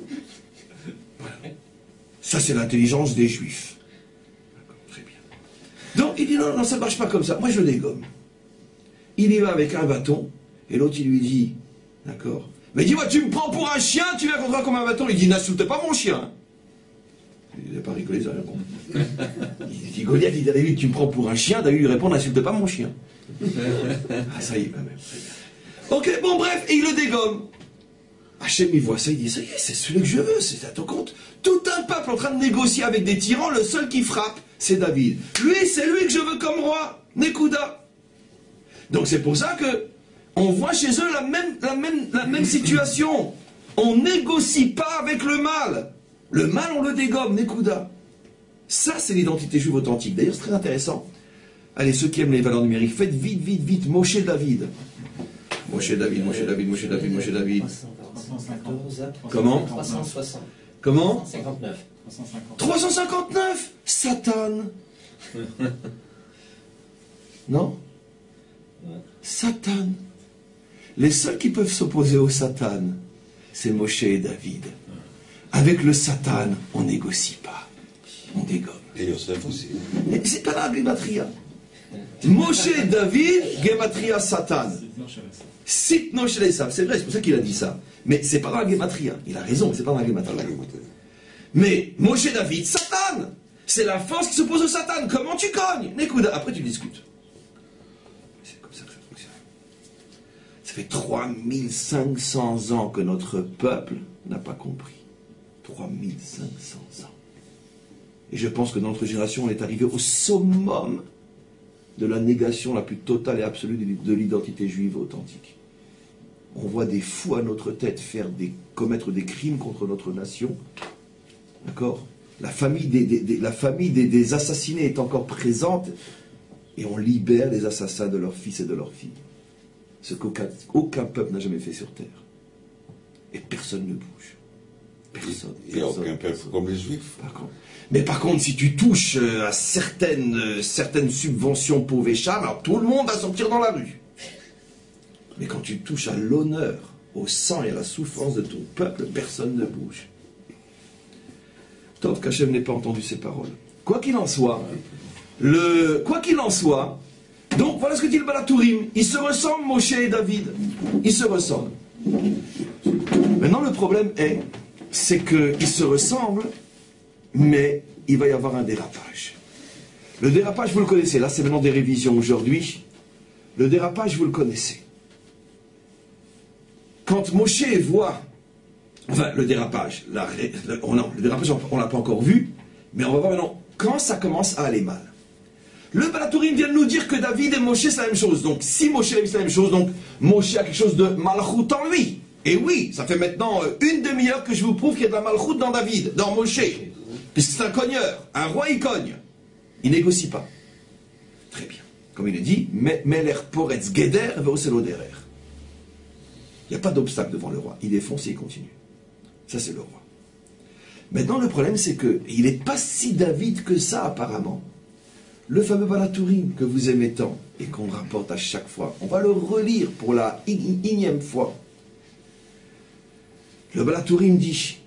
Ça, c'est l'intelligence des Juifs. D'accord, très bien. Donc, il dit, non, non, ça ne marche pas comme ça. Moi, je dégomme. Il y va avec un bâton, et l'autre, il lui dit, d'accord, mais dis-moi, tu me prends pour un chien, tu viens contre moi comme un bâton. Il dit, n'insulte pas mon chien. Il n'a pas rigolé, ça rien compris. Il dit, Goliath, il dit, David, tu me prends pour un chien. David lui répond, n'insulte pas mon chien. Ah, ça y est, quand même. Très bien. Ok, bon, bref, et il le dégomme. Hachem, il voit ça, il dit, ça y est, c'est celui que je veux, c'est à ton compte. Tout un peuple en train de négocier avec des tyrans, le seul qui frappe, c'est David. Lui, c'est lui que je veux comme roi. Nekuda. Donc c'est pour ça que on voit chez eux la même, la même, la même situation. On négocie pas avec le mal. Le mal, on le dégomme, Nekuda. Ça, c'est l'identité juive authentique. D'ailleurs, c'est très intéressant. Allez, ceux qui aiment les valeurs numériques, faites vite, vite, vite, Moshe David. Moshe David, Moshe David, Moshe David, Moshe David. Comment trois cent soixante. Comment trois cent cinquante-neuf. trois cent cinquante-neuf Satan. Non Satan. Les seuls qui peuvent s'opposer au Satan, c'est Moshe et David. Avec le Satan, on négocie pas. On dégomme. Et Yosef aussi. Mais c'est pas la Gematria. Moshe et David, Gematria Satan. Sitno Shelesav. C'est vrai, c'est pour ça qu'il a dit ça. Mais c'est pas dans la Gematria. Il a raison, c'est pas dans la Gematria. Mais Moshe et David, Satan. C'est la force qui s'oppose au Satan. Comment tu cognes Nekuda. Après tu discutes. C'est comme ça que ça fonctionne. Ça fait trois mille cinq cents ans que notre peuple n'a pas compris. trois mille cinq cents ans. Et je pense que dans notre génération, on est arrivé au summum de la négation la plus totale et absolue de l'identité juive authentique. On voit des fous à notre tête faire des, commettre des crimes contre notre nation. D'accord ? La famille, des, des, des, la famille des, des assassinés est encore présente et on libère les assassins de leurs fils et de leurs filles. Ce qu'aucun aucun peuple n'a jamais fait sur terre. Et personne ne bouge. Personne. Il n'y a aucun peuple personne. comme les Juifs. Par contre. Mais par contre, si tu touches à certaines, certaines subventions pauvres et chars, alors tout le monde va sortir dans la rue. Mais quand tu touches à l'honneur, au sang et à la souffrance de ton peuple, personne ne bouge. Tov qu'Hachem n'ait pas entendu ces paroles. Quoi qu'il en soit, le, quoi qu'il en soit, donc voilà ce que dit le Balatourim. Ils se ressemblent, Moshe et David. Ils se ressemblent. Maintenant, le problème est, c'est qu'ils se ressemblent, mais il va y avoir un dérapage. Le dérapage, vous le connaissez. Là, c'est maintenant des révisions aujourd'hui. Le dérapage, vous le connaissez. Quand Moshe voit, enfin, le dérapage, la, le, oh non, le dérapage, on ne l'a pas encore vu, mais on va voir maintenant quand ça commence à aller mal. Le Balatourim vient de nous dire que David et Moshe, c'est la même chose. Donc, si Moshe et David, c'est la même chose, donc Moshe a quelque chose de malchout en lui. Et oui, ça fait maintenant une demi-heure que je vous prouve qu'il y a de la malchout dans David, dans Moshe. Puisque c'est un cogneur. Un roi, il cogne. Il négocie pas. Très bien. Comme il le dit, Meler Poretz Geder Veoselo Derer. Il n'y a pas d'obstacle devant le roi. Il défonce et il continue. Ça, c'est le roi. Maintenant, le problème, c'est qu'il n'est pas si David que ça, apparemment. Le fameux Balatourim que vous aimez tant et qu'on rapporte à chaque fois, on va le relire pour la énième fois. Le Balatourim dit,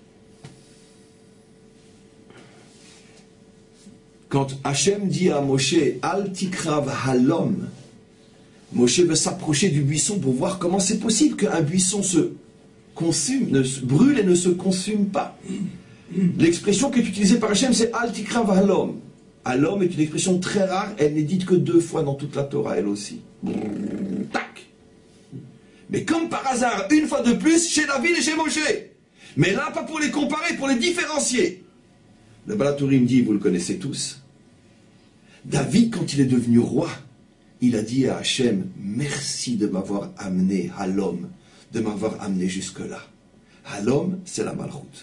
quand Hachem dit à Moshe, Al tikrav halom, Moshe veut s'approcher du buisson pour voir comment c'est possible qu'un buisson se consume, ne se brûle et ne se consume pas. L'expression qui est utilisée par Hachem, c'est Al tikrav halom. Halom est une expression très rare, elle n'est dite que deux fois dans toute la Torah, elle aussi. Tac. Mais comme par hasard, une fois de plus, chez David et chez Moshe. Mais là, pas pour les comparer, pour les différencier. Le Balatourim dit, vous le connaissez tous, David, quand il est devenu roi, il a dit à Hachem, merci de m'avoir amené à l'homme, de m'avoir amené jusque-là. Halom, c'est la malchoute.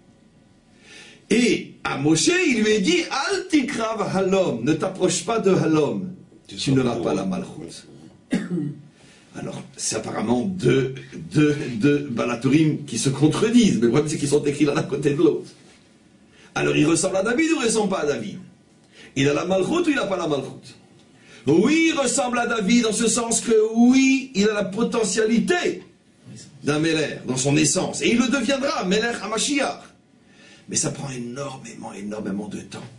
Et à Moshe, il lui a dit, Al tikrav halom, ne t'approche pas de halom, tu n'auras pas la malchoute. Alors, c'est apparemment deux, deux, deux balaturim qui se contredisent, mais le problème c'est qu'ils sont écrits l'un à côté de l'autre. Alors, il ressemble à David ou il ne ressemble pas à David? Il a la malchoute ou il n'a pas la malchoute? Oui, il ressemble à David en ce sens que oui, il a la potentialité d'un Meler dans son essence. Et il le deviendra, Meler HaMashiach. Mais ça prend énormément, énormément de temps.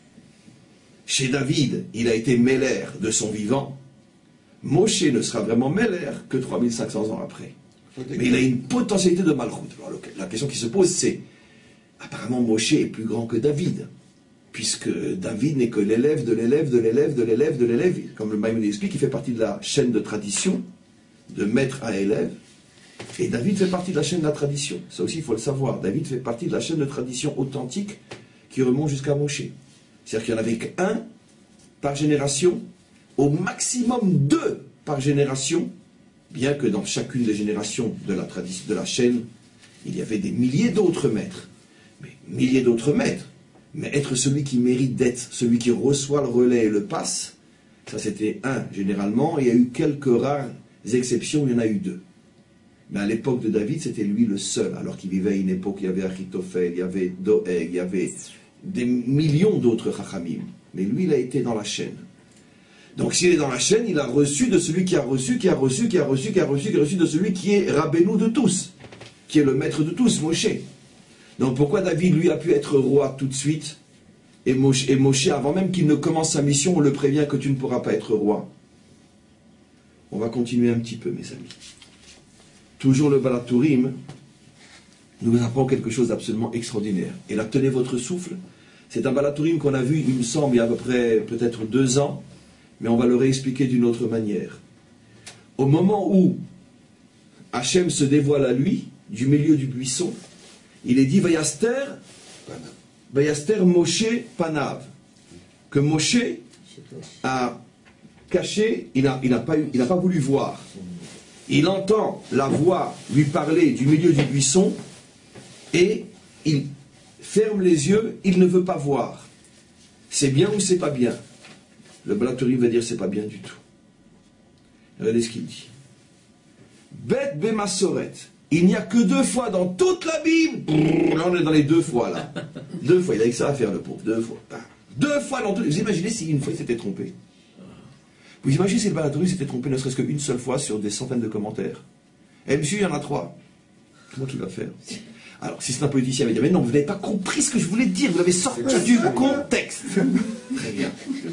Chez David, il a été Meler de son vivant. Moshe ne sera vraiment Meler que trois mille cinq cents ans après. Mais il a une potentialité de malchoute. Alors la question qui se pose, c'est, apparemment Moshe est plus grand que David. Puisque David n'est que l'élève de l'élève de l'élève de l'élève de l'élève. Comme le Maïmonide explique, il fait partie de la chaîne de tradition, de maître à élève. Et David fait partie de la chaîne de la tradition. Ça aussi, il faut le savoir. David fait partie de la chaîne de tradition authentique qui remonte jusqu'à Moshe. C'est-à-dire qu'il n'y en avait qu'un par génération, au maximum deux par génération, bien que dans chacune des générations de la, tradition, de la chaîne, il y avait des milliers d'autres maîtres. Mais milliers d'autres maîtres. Mais être celui qui mérite d'être, celui qui reçoit le relais et le passe, ça c'était un généralement, et il y a eu quelques rares exceptions, il y en a eu deux. Mais à l'époque de David, c'était lui le seul, alors qu'il vivait à une époque, il y avait Achitophel, il y avait Doeg, il y avait des millions d'autres Chachamim. Mais lui, il a été dans la chaîne. Donc s'il est dans la chaîne, il a reçu de celui qui a reçu, qui a reçu, qui a reçu, qui a reçu, qui a reçu de celui qui est Rabbeinu de tous, qui est le maître de tous, Moshe. Donc pourquoi David, lui, a pu être roi tout de suite, et Moshe, et Moshe, avant même qu'il ne commence sa mission, on le prévient que tu ne pourras pas être roi? On va continuer un petit peu, mes amis. Toujours le Balaturim nous apprend quelque chose d'absolument extraordinaire. Et là, tenez votre souffle. C'est un Balaturim qu'on a vu, il me semble, il y a à peu près peut-être deux ans, mais on va le réexpliquer d'une autre manière. Au moment où Hachem se dévoile à lui, du milieu du buisson, il est dit Vayaster, Vayaster Moshe Panav, que Moshe a caché, il n'a il n'a pas, eu- il n'a pas voulu voir. Il entend la voix lui parler du milieu du buisson et il ferme les yeux, il ne veut pas voir. C'est bien ou c'est pas bien? Le Balaturim va dire c'est pas bien du tout. Regardez ce qu'il dit. Bet Bemasoret. Il n'y a que deux fois dans toute la Bible. Brrr, là, on est dans les deux fois, là. Deux fois, il avait que ça à faire, le pauvre. Deux fois. Deux fois dans tout. Vous imaginez si une fois il s'était trompé? Vous imaginez si le Balaturim s'était trompé ne serait-ce qu'une seule fois sur des centaines de commentaires? Eh monsieur, il y en a trois. Comment tu vas faire? Alors, si c'est un politicien, il va dire, mais non, vous n'avez pas compris ce que je voulais dire, vous l'avez sorti du contexte. Très bien.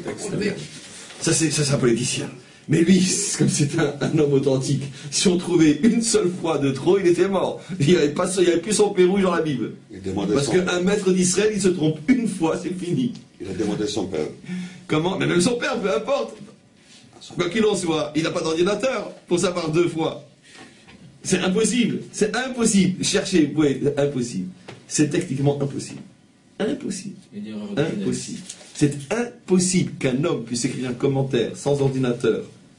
Ça, c'est, ça, c'est un politicien. Mais lui, comme c'est un, un homme authentique, si on trouvait une seule fois de trop, il était mort. Il n'y avait, pas, il n'y avait plus son P rouge dans la Bible. Parce qu'un maître d'Israël, il se trompe une fois, c'est fini. Il a demandé son père. Comment? Mais même son père, peu importe. Quoi qu'il en soit, il n'a pas d'ordinateur pour savoir deux fois. C'est impossible. C'est impossible. Cherchez, oui, impossible. C'est techniquement impossible. Impossible. Impossible. C'est impossible qu'un homme puisse écrire un commentaire sans ordinateur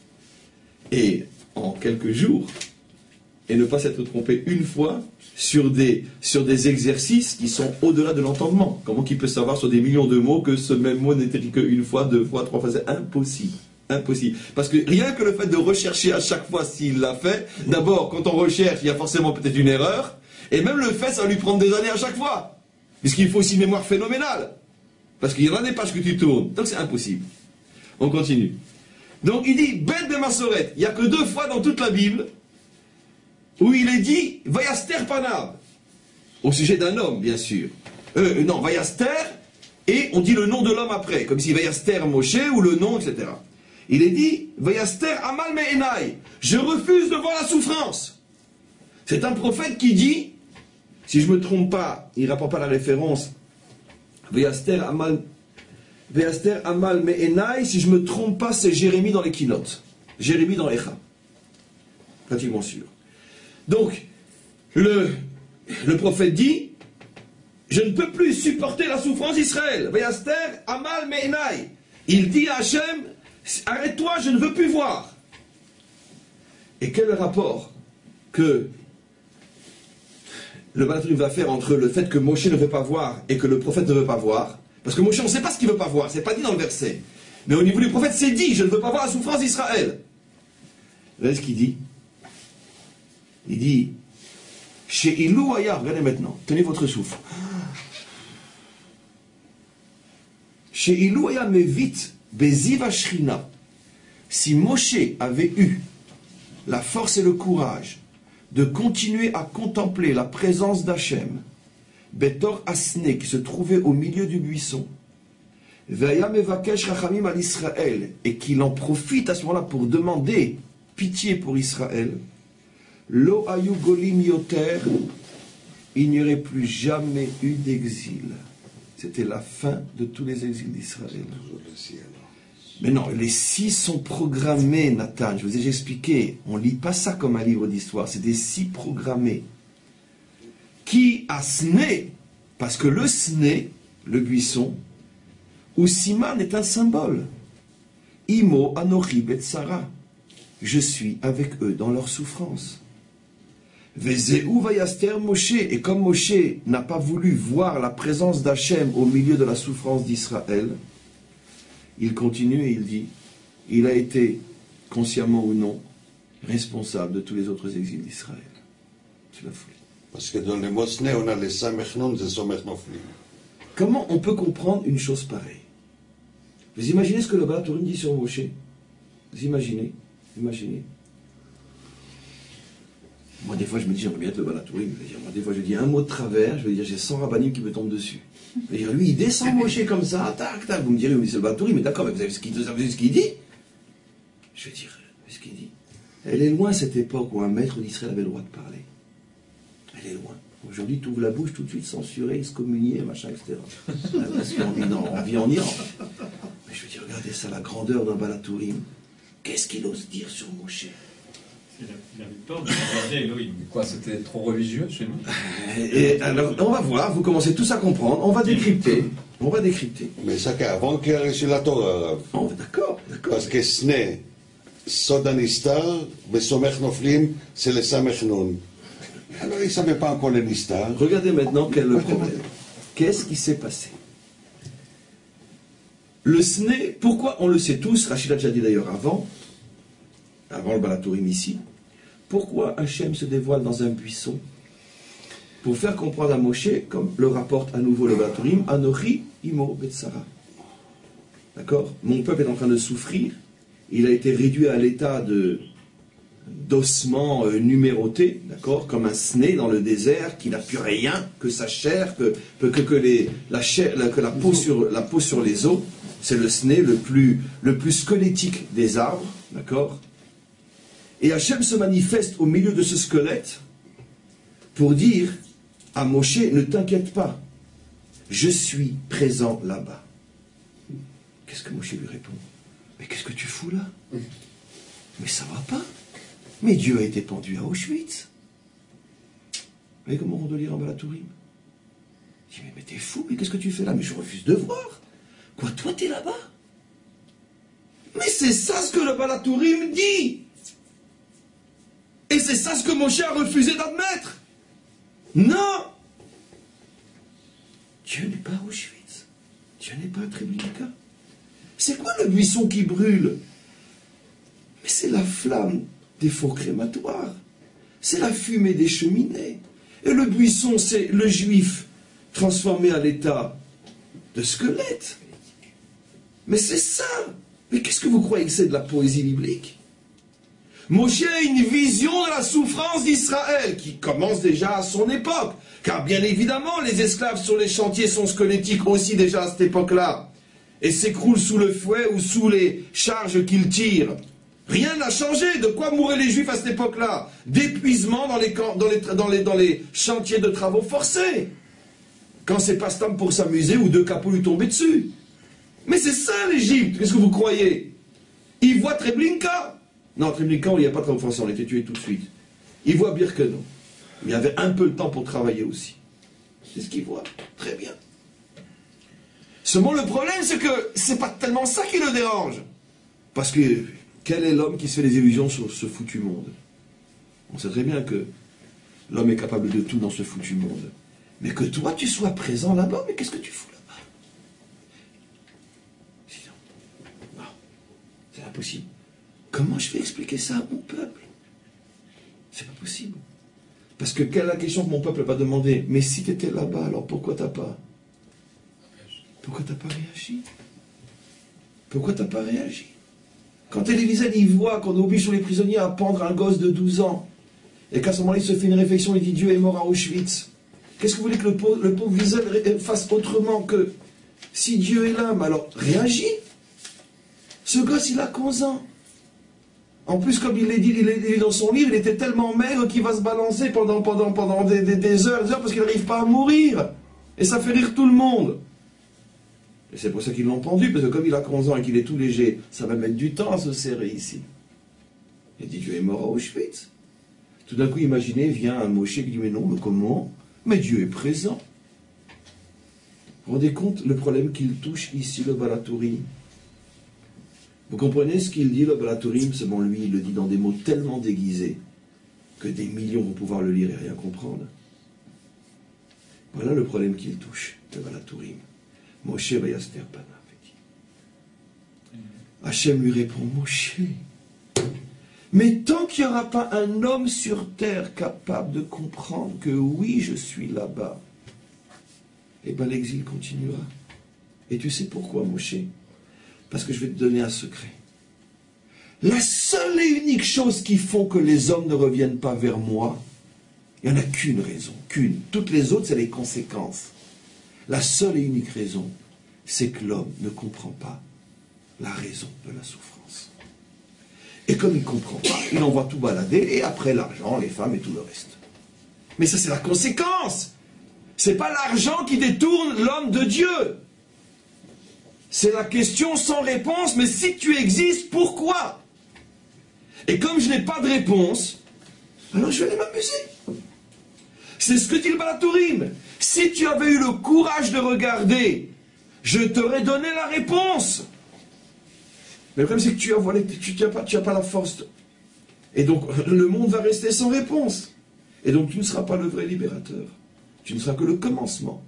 et en quelques jours et ne pas s'être trompé une fois sur des, sur des exercices qui sont au-delà de l'entendement. Comment qu'il peut savoir sur des millions de mots que ce même mot n'est écrit qu'une fois, deux fois, trois fois? C'est impossible. Impossible. Parce que rien que le fait de rechercher à chaque fois s'il l'a fait, d'abord, quand on recherche, il y a forcément peut-être une erreur, et même le fait, ça va lui prendre des années à chaque fois. Puisqu'il faut aussi une mémoire phénoménale. Parce qu'il y en a des pages que tu tournes. Donc c'est impossible. On continue. Donc il dit, bête de Massoret, il n'y a que deux fois dans toute la Bible où il est dit, Vayaster Panav, au sujet d'un homme, bien sûr. Euh, non, Vayaster, et on dit le nom de l'homme après, comme si Vayaster Moshe ou le nom, et cetera. Il est dit, Vayaster Amal Me'enai, je refuse de voir la souffrance. C'est un prophète qui dit, si je ne me trompe pas, il ne rapporte pas la référence, Vayaster Amal, Vayaster Amal Me'enai, si je ne me trompe pas, c'est Jérémie dans les Keynotes. Jérémie dans Echa. Pratiquement sûr. Donc, le, le prophète dit, je ne peux plus supporter la souffrance d'Israël. Vayaster Amal Me'enai. Il dit à Hachem, arrête-toi, je ne veux plus voir. Et quel rapport que le Baal HaTurim va faire entre le fait que Moshe ne veut pas voir et que le prophète ne veut pas voir. Parce que Moshe, on ne sait pas ce qu'il ne veut pas voir, c'est pas dit dans le verset. Mais au niveau du prophète, c'est dit, je ne veux pas voir la souffrance d'Israël. Vous voyez ce qu'il dit? Il dit, chez Ilou Aya, regardez maintenant, tenez votre souffle. Chez Ilou Aya Mevit Beziva Shrina, si Moshe avait eu la force et le courage de continuer à contempler la présence d'Hachem, Betor Asne, qui se trouvait au milieu du buisson, Veya Mevakesh Rachamim al Israël, et qu'il en profite à ce moment-là pour demander pitié pour Israël, Lo Ayu Golim Yoter, il n'y aurait plus jamais eu d'exil. C'était la fin de tous les exils d'Israël. Mais non, les six sont programmés, Nathan. Je vous ai déjà expliqué. On ne lit pas ça comme un livre d'histoire. C'est des six programmés. Qui a sné, parce que le sné, le buisson, ou Siman est un symbole. Imo Anochi Betsara. Je suis avec eux dans leur souffrance. Vezeu Vayaster Moshe. Et comme Moshe n'a pas voulu voir la présence d'Hachem au milieu de la souffrance d'Israël, il continue et il dit, il a été, consciemment ou non, responsable de tous les autres exils d'Israël. C'est la folie. Parce que dans les Mosne, on a les Samechnon, les Somechnoflim. Comment on peut comprendre une chose pareille? Vous imaginez ce que le Baal HaTurim dit sur Moshe? Vous imaginez? Imaginez. Moi, des fois, je me dis, j'aimerais bien être le Baal HaTurim. Moi, des fois, je dis un mot de travers, je veux dire, j'ai cent rabbinim qui me tombent dessus. Je veux dire, lui, il descend Moshe comme ça, tac, tac. Vous me direz, oui, c'est le Baal HaTurim, mais d'accord, mais vous savez ce qu'il qu'il dit? Je veux dire, ce qu'il dit. Elle est loin, cette époque où un maître d'Israël avait le droit de parler. Elle est loin. Aujourd'hui, tu ouvres la bouche tout de suite, censuré, excommunié, machin, et cetera. Parce qu'on vit, non, on vit en Iran. Mais je veux dire, regardez ça, la grandeur d'un Baal HaTurim. Qu'est-ce qu'il ose dire sur Moshe? Il avait peur de regarder Elohim. Quoi, c'était trop religieux chez nous? Et alors, on va voir, vous commencez tous à comprendre, on va décrypter. On va décrypter. Mais ça qu'avant qu'il a reçu la Torah. Oh, d'accord, d'accord. Parce que ce n'est Sodanistar, mais Somechnoflim, c'est les Samechnon. Alors il ne savait pas encore les Nistar. Regardez maintenant quel est le problème. Qu'est-ce qui s'est passé? Le Sné, pourquoi on le sait tous, Rachid a déjà dit d'ailleurs avant, avant le Baal HaTurim ici, pourquoi Hachem se dévoile dans un buisson? Pour faire comprendre à Moshe, comme le rapporte à nouveau le Baal HaTurim, Anochi Imo Betsara. D'accord? Mon peuple est en train de souffrir, il a été réduit à l'état de d'ossement euh, numéroté, d'accord, comme un sné dans le désert, qui n'a plus rien que sa chair, que, que, que, les, la, chair, la, que la, peau sur, la peau sur les os. C'est le sné le plus, le plus squelettique des arbres, d'accord. Et Hachem se manifeste au milieu de ce squelette pour dire à Moshe, ne t'inquiète pas, je suis présent là-bas. Qu'est-ce que Moshe lui répond? Mais qu'est-ce que tu fous là? Mais ça va pas. Mais Dieu a été pendu à Auschwitz. Vous voyez comment on doit lire en Baal HaTurim? Il dit, mais, mais t'es fou, mais qu'est-ce que tu fais là? Mais je refuse de voir. Quoi, toi t'es là-bas? Mais c'est ça ce que le Baal HaTurim dit. Et c'est ça ce que Moshe a refusé d'admettre. Non. Dieu n'est pas à Auschwitz. Dieu n'est pas à Treblinka. C'est quoi le buisson qui brûle? Mais c'est la flamme des faux crématoires. C'est la fumée des cheminées. Et le buisson, c'est le juif transformé à l'état de squelette. Mais c'est ça. Mais qu'est-ce que vous croyez que c'est de la poésie biblique? Moshe a une vision de la souffrance d'Israël qui commence déjà à son époque. Car bien évidemment, les esclaves sur les chantiers sont squelettiques aussi déjà à cette époque-là. Et s'écroulent sous le fouet ou sous les charges qu'ils tirent. Rien n'a changé. De quoi mouraient les Juifs à cette époque-là? D'épuisement dans les, dans, les, dans, les, dans les chantiers de travaux forcés. Quand c'est pas Stam pour s'amuser ou deux capots lui tomber dessus. Mais c'est ça l'Égypte. Qu'est-ce que vous croyez? Ils voient Treblinka. Non, Treblinka, il n'y a pas de travaux forcés, on était tués tout de suite. Ils voient Birkenau. Il y avait un peu de temps pour travailler aussi. C'est ce qu'ils voient. Très bien. Seulement le problème, c'est que c'est pas tellement ça qui le dérange. Parce que quel est l'homme qui se fait des illusions sur ce foutu monde? On sait très bien que l'homme est capable de tout dans ce foutu monde. Mais que toi, tu sois présent là-bas, mais qu'est-ce que tu fous là-bas? Sinon, non, c'est impossible. Comment je vais expliquer ça à mon peuple? C'est pas possible. Parce que quelle est la question que mon peuple va demander? Mais si tu étais là-bas, alors pourquoi t'as pas? Pourquoi t'as pas réagi? Pourquoi t'as pas réagi? Quand Elie Wiesel, il voit qu'on oblige sur les prisonniers à pendre un gosse de douze ans, et qu'à ce moment-là, il se fait une réflexion, il dit Dieu est mort à Auschwitz. Qu'est-ce que vous voulez que le pauvre, le pauvre Wiesel fasse autrement que si Dieu est là, mais alors réagis. Ce gosse, il a quinze ans. En plus, comme il l'a dit, il est dans son livre, il était tellement maigre qu'il va se balancer pendant, pendant, pendant des, des, des heures, des heures, parce qu'il n'arrive pas à mourir. Et ça fait rire tout le monde. Et c'est pour ça qu'ils l'ont pendu, parce que comme il a quinze ans et qu'il est tout léger, ça va mettre du temps à se serrer ici. Il dit Dieu est mort à Auschwitz. Tout d'un coup, imaginez, vient un Moshe qui dit mais non, mais comment? Mais Dieu est présent. Vous vous rendez compte le problème qu'il touche ici, le Balatourim? Vous comprenez ce qu'il dit, le Balatourim? Selon lui, il le dit dans des mots tellement déguisés que des millions vont pouvoir le lire et rien comprendre. Voilà le problème qu'il touche, le Balatourim. Moshe Vayaster Pana. Hachem lui répond, Moshe, mais tant qu'il n'y aura pas un homme sur terre capable de comprendre que oui, je suis là-bas, eh bien l'exil continuera. Et tu sais pourquoi, Moshe? Parce que je vais te donner un secret. La seule et unique chose qui font que les hommes ne reviennent pas vers moi, il n'y en a qu'une raison, qu'une. Toutes les autres, c'est les conséquences. La seule et unique raison, c'est que l'homme ne comprend pas la raison de la souffrance. Et comme il ne comprend pas, il envoie tout balader, et après l'argent, les femmes et tout le reste. Mais ça, c'est la conséquence. C'est pas l'argent qui détourne l'homme de Dieu. C'est la question sans réponse, mais si tu existes, pourquoi? Et comme je n'ai pas de réponse, alors je vais aller m'amuser. C'est ce que dit le Balatourim. Si tu avais eu le courage de regarder, je t'aurais donné la réponse. Mais le problème, c'est que tu n'as voilà, pas, pas la force. De... Et donc, le monde va rester sans réponse. Et donc, tu ne seras pas le vrai libérateur. Tu ne seras que le commencement.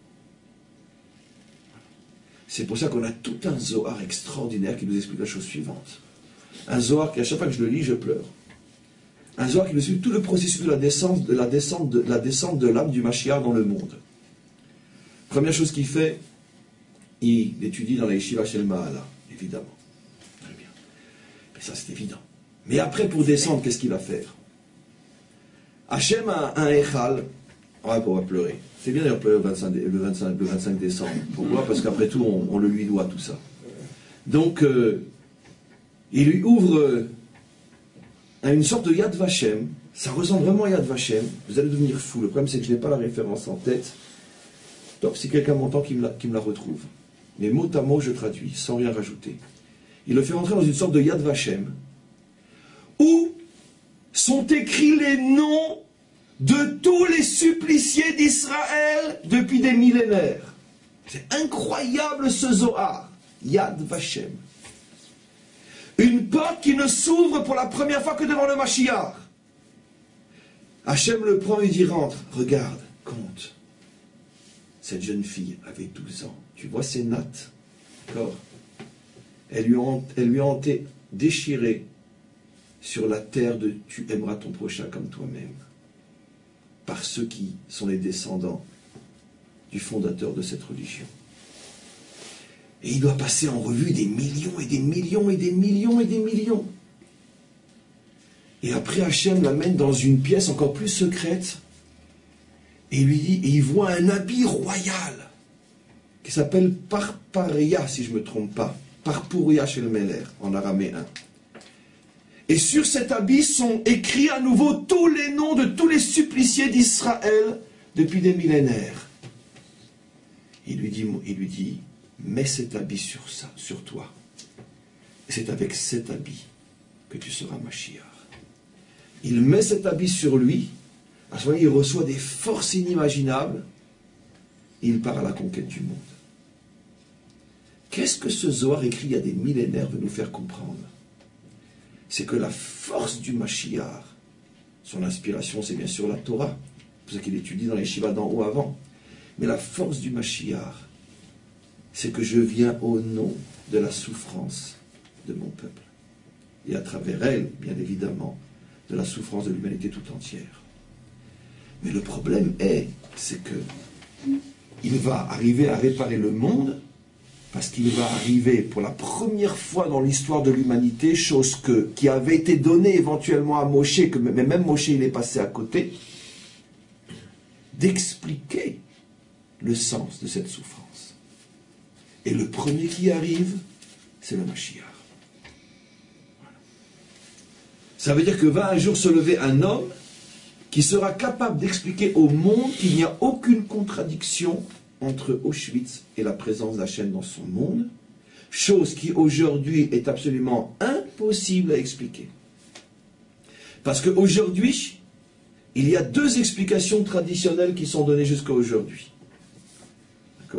C'est pour ça qu'on a tout un Zohar extraordinaire qui nous explique la chose suivante. Un Zohar qui, à chaque fois que je le lis, je pleure. Un Zohar qui nous explique tout le processus de la descente de la descente de, la descente de l'âme du Mashiach dans le monde. Première chose qu'il fait, il étudie dans la Yeshiva Shel Ma'ala, évidemment. Très bien. Mais ça, c'est évident. Mais après, pour descendre, qu'est-ce qu'il va faire? Hachem a un Echal. Ah, on va pleurer. C'est bien d'ailleurs pleurer le vingt-cinq, le vingt-cinq, le vingt-cinq décembre. Pourquoi? Parce qu'après tout, on, on le lui doit, tout ça. Donc, euh, il lui ouvre euh, une sorte de Yad Vashem. Ça ressemble vraiment à Yad Vashem. Vous allez devenir fou. Le problème, c'est que je n'ai pas la référence en tête. Top, si quelqu'un m'entend, qui me, la, qui me la retrouve. Mais mot à mot, je traduis, sans rien rajouter. Il le fait rentrer dans une sorte de Yad Vashem, où sont écrits les noms de tous les suppliciés d'Israël depuis des millénaires. C'est incroyable ce Zohar. Yad Vashem. Une porte qui ne s'ouvre pour la première fois que devant le Mashiach. Hachem le prend et dit rentre, regarde, compte. Cette jeune fille avait douze ans. Tu vois ses nattes, d'accord? Elle lui a, elle lui a été déchirée sur la terre de tu aimeras ton prochain comme toi-même. Par ceux qui sont les descendants du fondateur de cette religion. Et il doit passer en revue des millions et des millions et des millions et des millions. Et après Hachem l'amène dans une pièce encore plus secrète et il lui dit, et il voit un habit royal qui s'appelle Parparia, si je ne me trompe pas, Parpuria chez le Meller, en araméen. Et sur cet habit sont écrits à nouveau tous les noms de tous les suppliciés d'Israël depuis des millénaires. Il lui dit, il lui dit mets cet habit sur ça, sur toi. Et c'est avec cet habit que tu seras Mashiach. Il met cet habit sur lui. À ce moment-là, il reçoit des forces inimaginables. Et il part à la conquête du monde. Qu'est-ce que ce Zohar écrit il y a des millénaires veut nous faire comprendre? C'est que la force du Mashiach Son inspiration, c'est bien sûr la Torah. C'est pour ça qu'il étudie dans les Shivas d'en haut avant. Mais la force du Mashiach, c'est que je viens au nom de la souffrance de mon peuple. Et à travers elle, bien évidemment, de la souffrance de l'humanité tout entière. Mais le problème est, c'est que il va arriver à réparer le monde parce qu'il va arriver pour la première fois dans l'histoire de l'humanité, chose que, qui avait été donnée éventuellement à Moshe, que, mais même Moshe il est passé à côté, d'expliquer le sens de cette souffrance. Et le premier qui arrive, c'est le Mashiach. Voilà. Ça veut dire que va un jour se lever un homme qui sera capable d'expliquer au monde qu'il n'y a aucune contradiction entre Auschwitz et la présence d'Hachem dans son monde, chose qui aujourd'hui est absolument impossible à expliquer. Parce qu'aujourd'hui, il y a deux explications traditionnelles qui sont données jusqu'à aujourd'hui. D'accord ?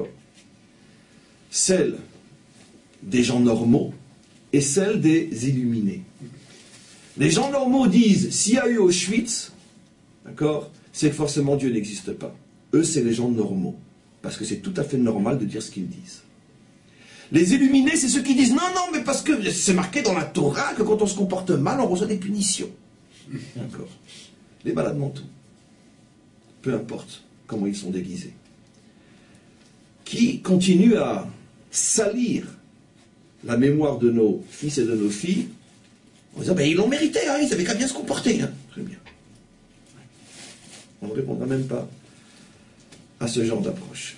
Celle des gens normaux et celle des illuminés. Les gens normaux disent, s'il y a eu Auschwitz, d'accord, c'est que forcément Dieu n'existe pas. Eux, c'est les gens normaux. Parce que c'est tout à fait normal de dire ce qu'ils disent. Les illuminés, c'est ceux qui disent, non, non, mais parce que c'est marqué dans la Torah que quand on se comporte mal, on reçoit des punitions. D'accord. Les malades mentaux. Peu importe comment ils sont déguisés. Qui continuent à salir la mémoire de nos fils et de nos filles en disant, ben ils l'ont mérité, hein, ils avaient qu'à bien se comporter. Hein. Très bien. On ne répondra même pas à ce genre d'approche.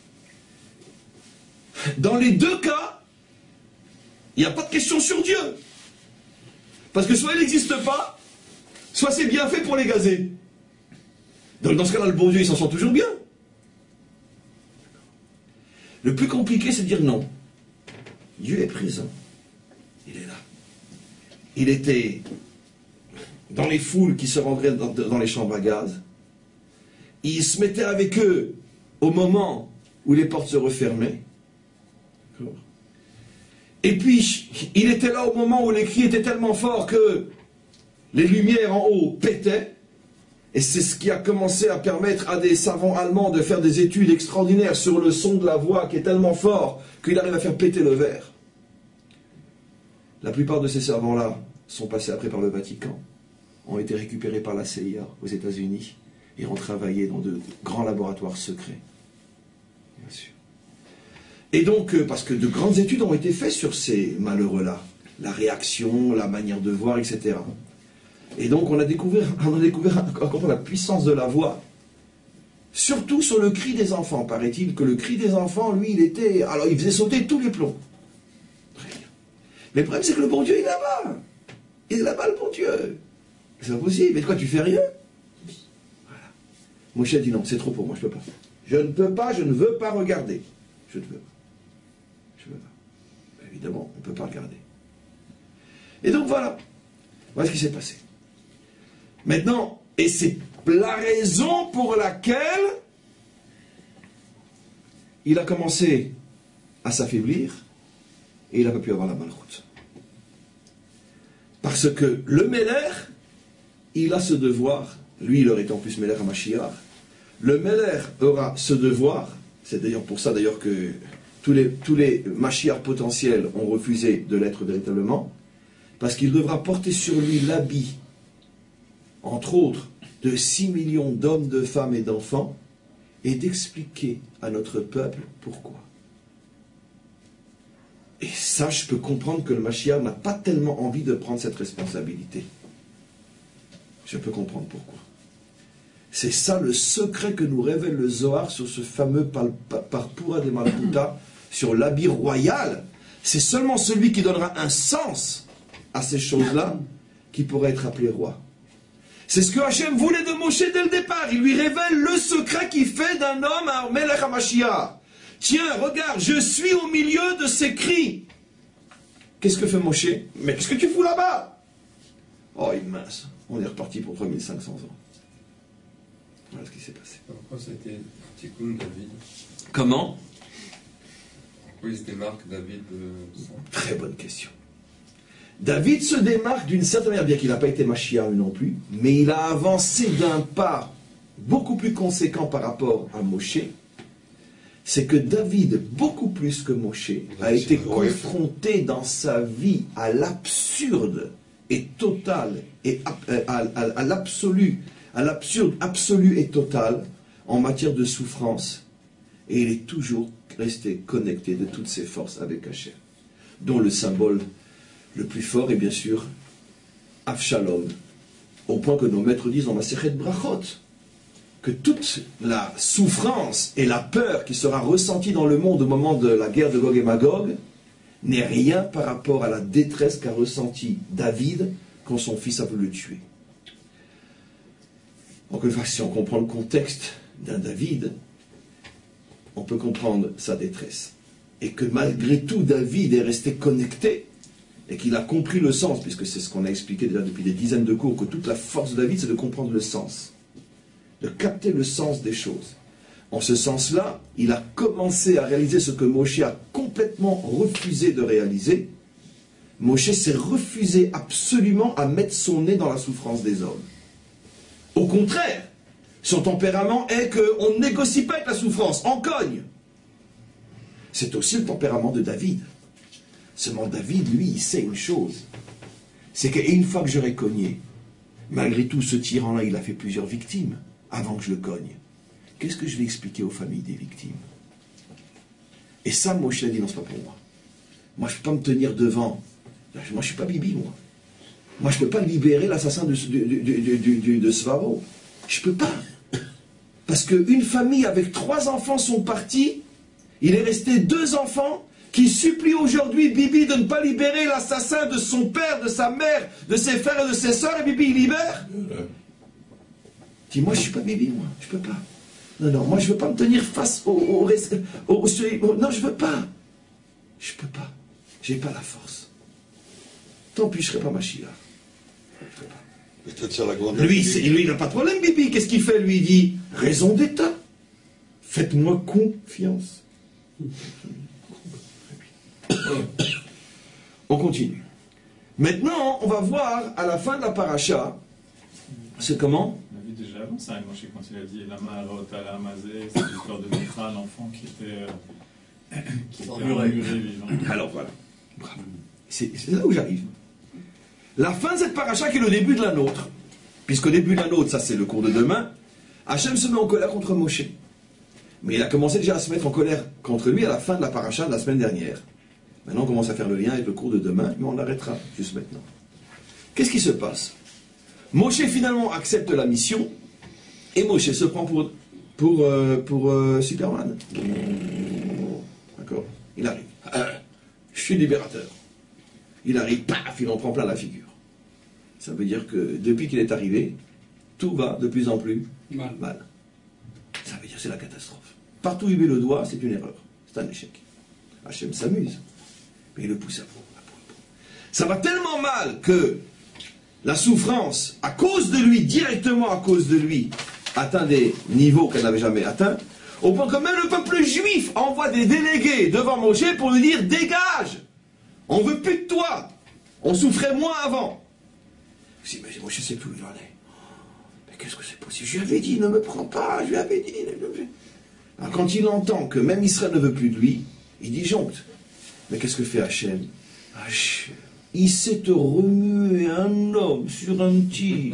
Dans les deux cas, il n'y a pas de question sur Dieu. Parce que soit il n'existe pas, soit c'est bien fait pour les gazer. Donc dans ce cas-là, le bon Dieu, il s'en sort toujours bien. Le plus compliqué, c'est de dire non. Dieu est présent. Il est là. Il était dans les foules qui se rendraient dans, dans les chambres à gaz. Il se mettait avec eux au moment où les portes se refermaient. Et puis, il était là au moment où les cris étaient tellement forts que les lumières en haut pétaient. Et c'est ce qui a commencé à permettre à des savants allemands de faire des études extraordinaires sur le son de la voix qui est tellement fort qu'il arrive à faire péter le verre. La plupart de ces savants-là sont passés après par le Vatican, ont été récupérés par la C I A aux États-Unis et ont travaillé dans de grands laboratoires secrets. Bien sûr. Et donc, parce que de grandes études ont été faites sur ces malheureux-là, la réaction, la manière de voir, et cetera. Et donc, on a découvert, on a découvert encore la puissance de la voix, surtout sur le cri des enfants. Paraît-il que le cri des enfants, lui, il était... Alors, il faisait sauter tous les plombs. Très bien. Mais le problème, c'est que le bon Dieu, il est là-bas. Il est là-bas, le bon Dieu. C'est pas possible. Mais quoi, tu fais rien? Voilà. Moshe dit non, c'est trop pour moi, je ne peux pas. Je ne peux pas, je ne veux pas regarder. Je ne veux pas. Je ne veux pas. Mais évidemment, on ne peut pas regarder. Et donc, voilà. Voilà ce qui s'est passé. Maintenant, et c'est la raison pour laquelle il a commencé à s'affaiblir et il n'a pas pu avoir la malroute. Parce que le Meller, il a ce devoir, lui il aurait été en plus Meller à Mashiach, le Meller aura ce devoir, c'est d'ailleurs pour ça d'ailleurs que tous les, tous les Mashiach potentiels ont refusé de l'être véritablement, parce qu'il devra porter sur lui l'habit, entre autres, de six millions d'hommes, de femmes et d'enfants, et d'expliquer à notre peuple pourquoi. Et ça, je peux comprendre que le Mashiach n'a pas tellement envie de prendre cette responsabilité. Je peux comprendre pourquoi. C'est ça le secret que nous révèle le Zohar sur ce fameux Parpura de Malkuta, sur l'habit royal. C'est seulement celui qui donnera un sens à ces choses-là qui pourrait être appelé roi. C'est ce que Hachem voulait de Moshe dès le départ. Il lui révèle le secret qui fait d'un homme un Melech HaMashiach. Tiens, regarde, je suis au milieu de ces cris. Qu'est-ce que fait Moshe? Mais qu'est-ce que tu fous là-bas? Oh, mince, on est reparti pour trois mille cinq cents ans. Voilà ce qui s'est passé. Pourquoi c'était Tikkun David? Comment? Pourquoi il se démarque David de... Très bonne question. David se démarque d'une certaine manière, bien qu'il n'a pas été Mashiach non plus, mais il a avancé d'un pas beaucoup plus conséquent par rapport à Moshe. C'est que David, beaucoup plus que Moshe, a été confronté dans sa vie à l'absurde et total, et à, à, à, à l'absolu, à l'absurde absolu et total en matière de souffrance. Et il est toujours resté connecté de toutes ses forces avec Hachem, dont le symbole le plus fort est bien sûr Avshalom, au point que nos maîtres disent dans Masechet Brachot que toute la souffrance et la peur qui sera ressentie dans le monde au moment de la guerre de Gog et Magog n'est rien par rapport à la détresse qu'a ressenti David quand son fils a voulu le tuer. Encore une fois, si on comprend le contexte d'un David, on peut comprendre sa détresse. Et que malgré tout, David est resté connecté et qu'il a compris le sens, puisque c'est ce qu'on a expliqué déjà depuis des dizaines de cours, que toute la force de David, c'est de comprendre le sens, de capter le sens des choses. En ce sens-là, il a commencé à réaliser ce que Moshe a complètement refusé de réaliser. Moshe s'est refusé absolument à mettre son nez dans la souffrance des hommes. Au contraire, son tempérament est qu'on ne négocie pas avec la souffrance, on cogne. C'est aussi le tempérament de David. Seulement David, lui, il sait une chose. C'est qu'une fois que j'aurai cogné, malgré tout, ce tyran-là, il a fait plusieurs victimes avant que je le cogne. Qu'est-ce que je vais expliquer aux familles des victimes? Et ça, Moshe a dit, non, c'est pas pour moi. Moi, je ne peux pas me tenir devant. Moi, je ne suis pas Bibi, moi. Moi, je ne peux pas libérer l'assassin de, de, de, de, de, de Svaro. Je ne peux pas. Parce qu'une famille avec trois enfants sont partis, il est resté deux enfants qui supplient aujourd'hui Bibi de ne pas libérer l'assassin de son père, de sa mère, de ses frères et de ses sœurs, et Bibi il libère. Dis, moi je ne suis pas Bibi, moi, je ne peux pas. Non, non, moi je ne veux pas me tenir face au... au, au, au, au non, je ne veux pas. Je ne peux pas. Je n'ai pas la force. Tant pis, je ne serai pas Mashiach. Je ne peux pas. Lui, lui, il n'a pas de problème, Bibi. Qu'est-ce qu'il fait? Lui, il dit, raison d'État. Faites-moi confiance. On continue. Maintenant, on va voir à la fin de la paracha, c'est comment? On a vu déjà avant ça, Moshe, quand il a dit la Maharot à la Amazé, c'est l'histoire de Micha, l'enfant qui était, euh, qui était emmuré vivant. Alors voilà, bravo. C'est là où j'arrive. La fin de cette paracha qui est le début de la nôtre, puisqu'au début de la nôtre, ça c'est le cours de demain, Hachem se met en colère contre Moshe. Mais il a commencé déjà à se mettre en colère contre lui à la fin de la paracha de la semaine dernière. Maintenant, on commence à faire le lien avec le cours de demain, mais on arrêtera juste maintenant. Qu'est-ce qui se passe? Moshe finalement accepte la mission, et Moshe se prend pour, pour, euh, pour euh, Superman. D'accord? Il arrive. Euh, je suis libérateur. Il arrive, paf, il en prend plein la figure. Ça veut dire que depuis qu'il est arrivé, tout va de plus en plus mal. mal. Ça veut dire que c'est la catastrophe. Partout où il met le doigt, c'est une erreur. C'est un échec. Hachem s'amuse. Mais il le pousse à bout. Ça va tellement mal que la souffrance, à cause de lui, directement à cause de lui, atteint des niveaux qu'elle n'avait jamais atteints, au point que même le peuple juif envoie des délégués devant Moshe pour lui dire « Dégage! On ne veut plus de toi! On souffrait moins avant! » Vous imaginez, Moshe ne sait plus où il en est. Mais qu'est-ce que c'est possible? Je lui avais dit, ne me prends pas, je lui avais dit... Alors quand il entend que même Israël ne veut plus de lui, il disjoncte. Mais qu'est-ce que fait Hachem? Hachem, il sait te remuer un homme sur un petit...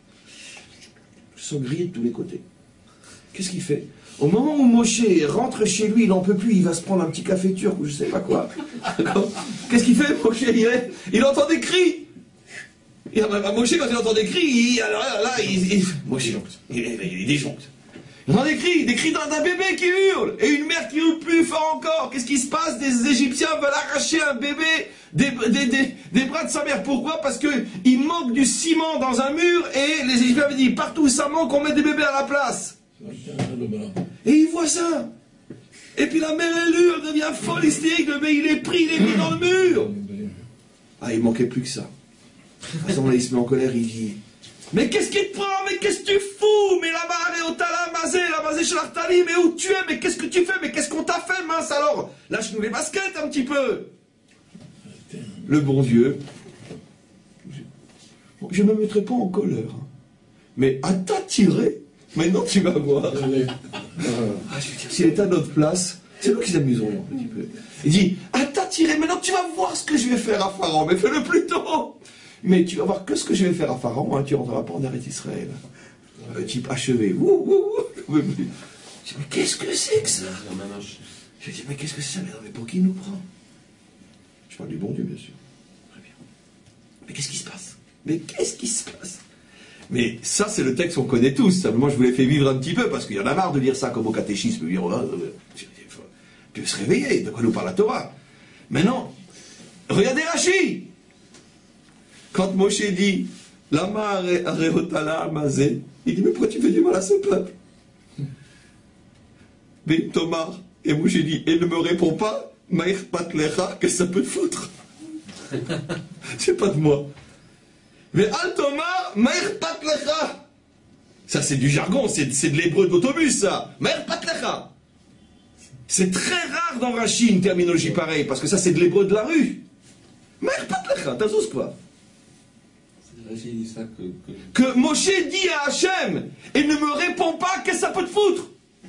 Ils sont grillés de tous les côtés. Qu'est-ce qu'il fait? Au moment où Moshe rentre chez lui, il n'en peut plus, il va se prendre un petit café turc ou je sais pas quoi. Qu'est-ce qu'il fait, Moshe? il, est, il entend des cris. Il, Moshe, quand il entend des cris, il, alors là, là, il, il, Moshe, il, il, il déjoncte. Il entend des cris, des cris d'un bébé qui hurle, et une mère qui hurle plus fort encore. Qu'est-ce qui se passe? Des Égyptiens veulent arracher un bébé des, des, des, des bras de sa mère. Pourquoi? Parce qu'il manque du ciment dans un mur, et les Égyptiens avaient dit, partout où ça manque, on met des bébés à la place. Et il voit ça. Et puis la mère, elle hurle, elle devient folle, hystérique, le bébé, il est pris, il est mis dans le mur. Ah, il manquait plus que ça. À ce moment-là, il se met en colère, il dit, mais qu'est-ce qui te prend? Mais qu'est-ce que tu fous? Mais là-bas, allez, au talamazé, la mazé chez l'Artali, mais où tu es? Mais qu'est-ce que tu fais? Mais qu'est-ce qu'on t'a fait, mince alors? Lâche-nous les baskets un petit peu. Le bon Dieu, Je ne me mettrai pas en colère. Mais à t'attirer, maintenant tu vas voir. Ah, je veux dire, s'il est à notre place, c'est nous qui s'amuserons un petit peu. Il dit, à t'attirer, maintenant tu vas voir ce que je vais faire à Pharaon, mais fais-le plus tôt. Mais tu vas voir que ce que je vais faire à Pharaon, hein, tu rentreras pas en Eretz Israël. Le type achevé. Ouh, ouh, ouh. Je dis, mais qu'est-ce que c'est que ça? Je dis, mais qu'est-ce que c'est ça? Mais pour qui il nous prend? Je parle du bon Dieu, bien sûr. Très bien. Mais qu'est-ce qui se passe? Mais qu'est-ce qui se passe? Mais ça, c'est le texte qu'on connaît tous. Simplement, je vous l'ai fait vivre un petit peu, parce qu'il y en a marre de lire ça comme au catéchisme. Il faut se réveiller, de quoi nous parle la Torah. Maintenant, regardez Rashi. Quand Moshe dit, Lama arehotala amazé, il dit, mais pourquoi tu fais du mal à ce peuple? Mais Thomas, et Moshe dit, et ne me répond pas, Maïr Patlecha, que ça peut te foutre. C'est pas de moi. Mais Al Thomas, Maïr Patlecha. Ça, c'est du jargon, c'est de l'hébreu d'autobus, ça. Maïr Patlecha. C'est très rare dans Rashi une terminologie pareille, parce que ça, c'est de l'hébreu de la rue. Maïr Patlecha, t'as tous quoi? Rashi dit ça que, que... que Moshe dit à Hachem, et ne me répond pas, qu'est-ce que ça peut te foutre?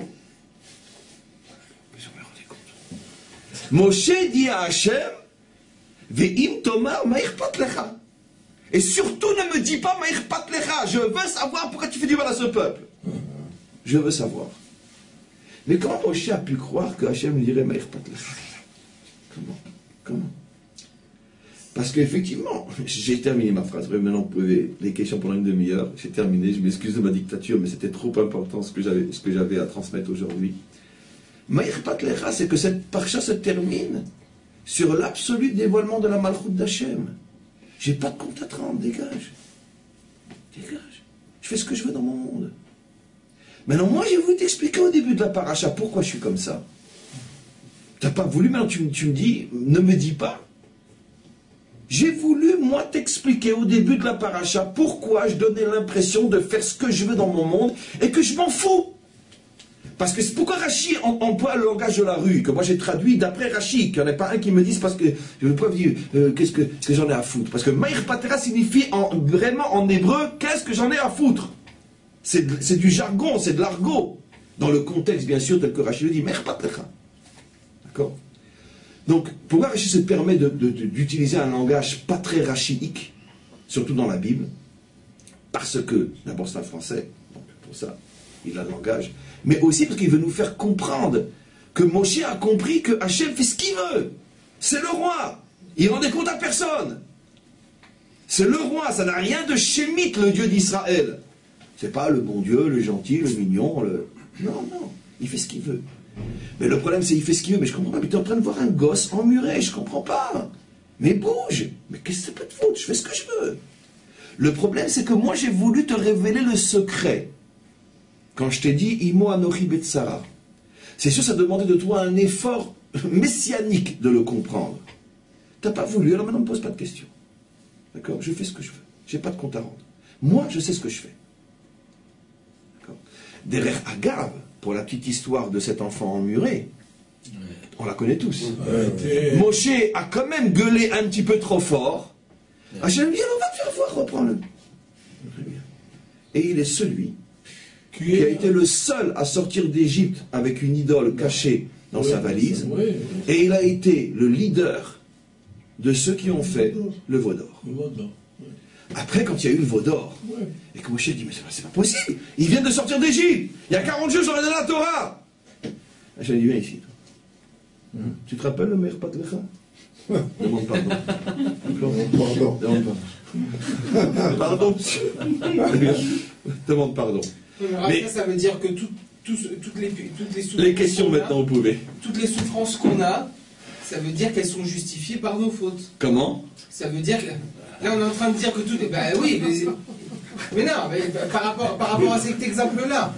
Moshe dit à Hachem, Ve'im tomar ma'ir patlecha. Et surtout ne me dis pas ma'ir patlecha. Je veux savoir pourquoi tu fais du mal à ce peuple. Je veux savoir. Mais comment Moshe a pu croire que Hachem lui dirait ma'ir patlecha? Comment? Comment? Parce qu'effectivement, j'ai terminé ma phrase. Maintenant, vous pouvez les questions pendant une demi-heure. J'ai terminé. Je m'excuse de ma dictature, mais c'était trop important ce que j'avais, ce que j'avais à transmettre aujourd'hui. Ma'ir Patlecha, c'est que cette parcha se termine sur l'absolu dévoilement de la malchoute d'Hachem. J'ai pas de compte à rendre, dégage. Dégage. Je fais ce que je veux dans mon monde. Maintenant, moi, j'ai voulu t'expliquer au début de la paracha pourquoi je suis comme ça. T'as pas voulu, maintenant tu, tu me dis, ne me dis pas. J'ai voulu, moi, t'expliquer au début de la paracha pourquoi je donnais l'impression de faire ce que je veux dans mon monde et que je m'en fous. Parce que c'est pourquoi Rashi emploie le langage de la rue, que moi j'ai traduit d'après Rashi, qu'il n'y en a pas un qui me dise parce que je ne peux pas dire euh, qu'est-ce que, que j'en ai à foutre. Parce que Maïr Patera signifie en, vraiment en hébreu qu'est-ce que j'en ai à foutre. C'est du jargon, c'est de l'argot. Dans le contexte bien sûr tel que Rashi le dit, Maïr Patera. D'accord? Donc pourquoi Rashi se permet d'utiliser un langage pas très rachidique, surtout dans la Bible? Parce que, d'abord c'est un français, donc pour ça il a le langage, mais aussi parce qu'il veut nous faire comprendre que Moshe a compris que Hachem fait ce qu'il veut. C'est le roi. Il rendait compte à personne. C'est le roi, ça n'a rien de shémite, le Dieu d'Israël. C'est pas le bon Dieu, le gentil, le mignon, le... Non, non, il fait ce qu'il veut. Mais le problème c'est qu'il fait ce qu'il veut, mais je comprends pas, mais tu es en train de voir un gosse emmuré, je comprends pas. Mais bouge. Mais qu'est-ce que ça peut te foutre? Je fais ce que je veux. Le problème c'est que moi j'ai voulu te révéler le secret. Quand je t'ai dit Imo Anochi Betsara, c'est sûr ça demandait de toi un effort messianique de le comprendre. T'as pas voulu, alors maintenant ne me pose pas de questions. D'accord? Je fais ce que je veux. J'ai pas de compte à rendre. Moi, je sais ce que je fais. D'accord? Derrière Agav, pour la petite histoire de cet enfant emmuré, ouais. On la connaît tous. Ouais. Moshe a quand même gueulé un petit peu trop fort. Ouais. Hachem dit, on va te faire voir, reprends-le. Très bien. Et il est celui qui a été le seul à sortir d'Égypte avec une idole cachée dans ouais, sa valise, ouais, ouais. Et il a été le leader de ceux qui ont fait le veau d'or. Ouais. Après, quand il y a eu le veau d'or, ouais. Et que Moshe dit, mais c'est pas possible, il vient de sortir d'Égypte, il y a quarante jours, j'aurais donné la Torah. J'ai dit, viens ici. Toi. Hum. Tu te rappelles le Meir Patlecha? Demande pardon. Pardon. Demande pardon. Pardon, monsieur. Demande pardon. Mais ça, ça veut dire que tout, tout, toutes les, toutes les, les questions maintenant, vous pouvez. Toutes les souffrances qu'on a, ça veut dire qu'elles sont justifiées par nos fautes. Comment? Ça veut dire que là on est en train de dire que tout est. Ben oui, mais, mais non, mais par rapport, par rapport à cet exemple-là.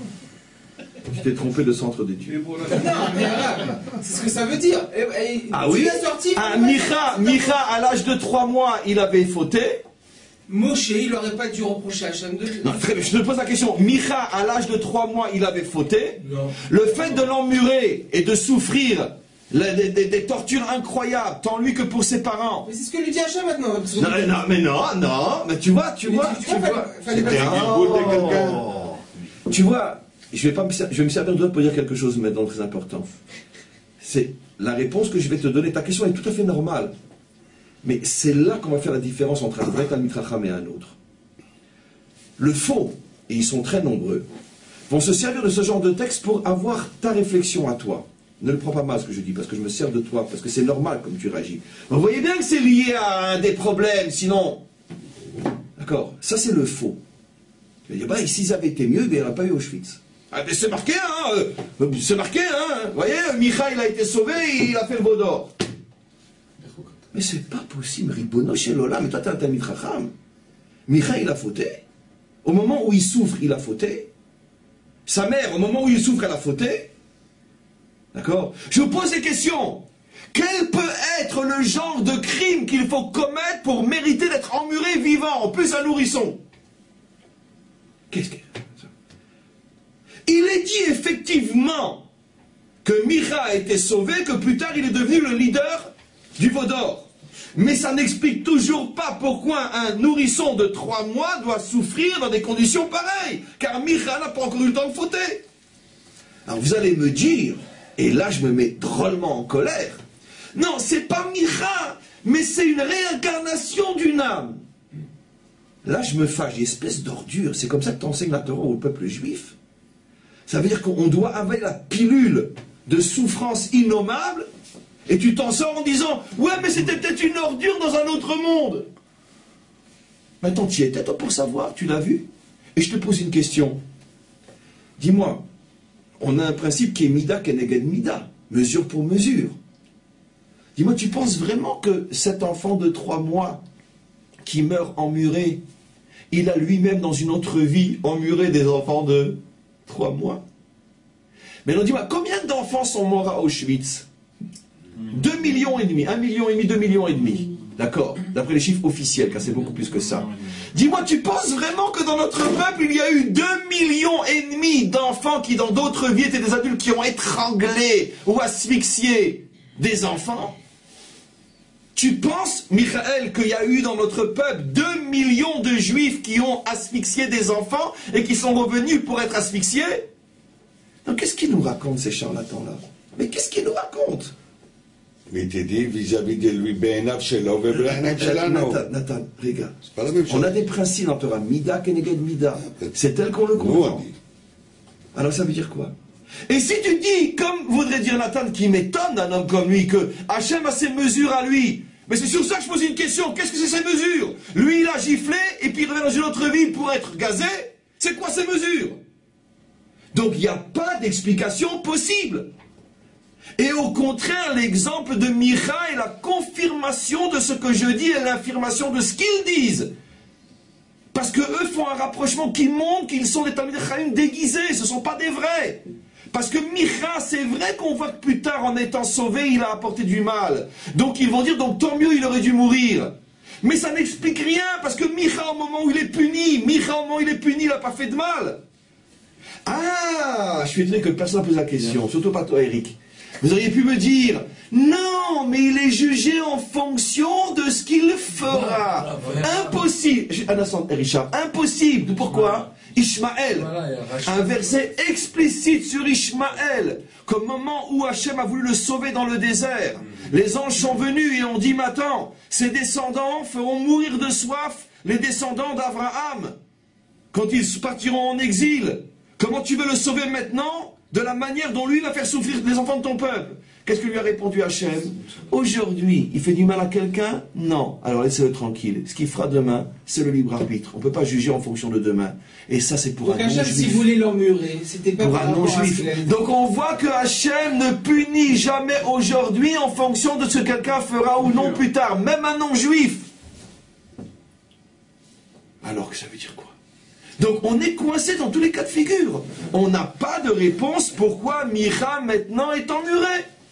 Tu t'es trompé de centre d'études. Non, mais voilà, c'est ce que ça veut dire. Et, et, ah oui? Sorti, ah, Micha, Micha, à l'âge de trois mois, il avait fauté. Moshe, il n'aurait pas dû reprocher à Hachem de... Non, je te pose la question. Micha, à l'âge de trois mois, il avait fauté. Non. Le fait de l'emmurer et de souffrir La, des, des, des tortures incroyables, tant lui que pour ses parents. Mais c'est ce que lui dit Hachem maintenant. Parce que Non, non, mais non, non, mais tu vois, tu Mais vois, tu- tu tu vois, vois. fallait- fallait C'était pas- un bout de quelqu'un. Oh. Tu vois, je vais, pas me, ser- je vais me servir de toi pour dire quelque chose maintenant très important. C'est la réponse que je vais te donner. Ta question est tout à fait normale. Mais c'est là qu'on va faire la différence entre un vrai Talmid Chacham et un autre. Le faux, et ils sont très nombreux, vont se servir de ce genre de texte pour avoir ta réflexion à toi. Ne le prends pas mal ce que je dis, parce que je me sers de toi, parce que c'est normal comme tu réagis. Vous voyez bien que c'est lié à un des problèmes, sinon... D'accord, ça c'est le faux. Je vais dire, bah, s'ils avaient été mieux, ben, il n'y aurait pas eu Auschwitz. Ah, mais c'est marqué, hein euh, C'est marqué, hein Vous voyez, Michael a été sauvé, il a fait le veau d'or. Mais c'est pas possible, Ribono chez Lola, mais toi t'es un Talmid Chacham. Michael, il a fauté. Au moment où il souffre, il a fauté. Sa mère, au moment où il souffre, elle a fauté. D'accord? Je vous pose des questions. Quel peut être le genre de crime qu'il faut commettre pour mériter d'être emmuré vivant, en plus un nourrisson? Qu'est-ce que... Il est dit effectivement que Micha a été sauvé, que plus tard il est devenu le leader du veau d'or. Mais ça n'explique toujours pas pourquoi un nourrisson de trois mois doit souffrir dans des conditions pareilles, car Micha n'a pas encore eu le temps de fauter. Alors vous allez me dire, et là je me mets drôlement en colère, non, c'est pas Micha, mais c'est une réincarnation d'une âme. Là je me fâche, espèce d'ordure, c'est comme ça que tu enseignes la Torah au peuple juif. Ça veut dire qu'on doit avaler la pilule de souffrance innommable, et tu t'en sors en disant « Ouais, mais c'était peut-être une ordure dans un autre monde !» Maintenant, tu y étais, toi, pour savoir, tu l'as vu. Et je te pose une question. Dis-moi, on a un principe qui est Mida keneged Mida, mesure pour mesure. Dis-moi, tu penses vraiment que cet enfant de trois mois qui meurt emmuré, il a lui-même dans une autre vie emmuré des enfants de trois mois? Mais non, dis-moi, combien d'enfants sont morts à Auschwitz? Deux millions et demi, un million et demi, deux millions et demi. D'accord? D'après les chiffres officiels, car c'est beaucoup plus que ça. Dis-moi, tu penses vraiment que dans notre peuple, il y a eu deux millions et demi d'enfants qui, dans d'autres vies, étaient des adultes qui ont étranglé ou asphyxié des enfants? Tu penses, Michael, qu'il y a eu dans notre peuple deux millions de juifs qui ont asphyxié des enfants et qui sont revenus pour être asphyxiés? Donc qu'est-ce qu'ils nous racontent, ces charlatans-là? Mais qu'est-ce qu'ils nous racontent? Mais t'es dit vis-à-vis de lui, Be'enav Shelo, Be'enav Shelano. Nathan, Nathan, regarde. C'est pas la même chose. On a des principes dans Torah, Mida keneged Mida. C'est tel qu'on le Nous, comprend. on dit. Alors ça veut dire quoi? Et si tu dis, comme voudrait dire Nathan, qui m'étonne d'un homme comme lui, que Hachem a ses mesures à lui, mais c'est sur ça que je pose une question, qu'est-ce que c'est ces mesures? Lui il a giflé, et puis il revient dans une autre vie pour être gazé, c'est quoi ces mesures? Donc il n'y a pas d'explication possible. Et au contraire, l'exemple de Micha est la confirmation de ce que je dis et l'affirmation de ce qu'ils disent. Parce que eux font un rapprochement qui montre qu'ils sont des Talmidei Chachamim déguisés, ce ne sont pas des vrais. Parce que Micha, c'est vrai qu'on voit que plus tard, en étant sauvé, il a apporté du mal. Donc ils vont dire, donc tant mieux, il aurait dû mourir. Mais ça n'explique rien, parce que Micha, au moment où il est puni, Micha, au moment où il est puni, il n'a pas fait de mal. Ah, je suis étonné que personne ne pose la question, surtout pas toi, Eric. Vous auriez pu me dire, non, mais il est jugé en fonction de ce qu'il fera. Impossible. Un instant, Richard, impossible. Pourquoi? Ishmaël. Un verset explicite sur Ishmaël. Qu'au moment où Hachem a voulu le sauver dans le désert, les anges sont venus et ont dit, maintenant, ses descendants feront mourir de soif les descendants d'Abraham. Quand ils partiront en exil, comment tu veux le sauver maintenant? De la manière dont lui va faire souffrir les enfants de ton peuple. Qu'est-ce que lui a répondu Hachem? Aujourd'hui, il fait du mal à quelqu'un? Non. Alors laissez-le tranquille. Ce qu'il fera demain, c'est le libre arbitre. On ne peut pas juger en fonction de demain. Et ça, c'est pour Donc un Hachem, non-juif. s'il voulait l'emmurer, c'était pas Pour par un rapport à ce non-juif. qu'il a dit. Donc on voit que Hachem ne punit jamais aujourd'hui en fonction de ce que quelqu'un fera ou non plus tard. Même un non-juif. Alors que ça veut dire quoi? Donc on est coincé dans tous les cas de figure. On n'a pas de réponse pourquoi Micha maintenant est emmuré.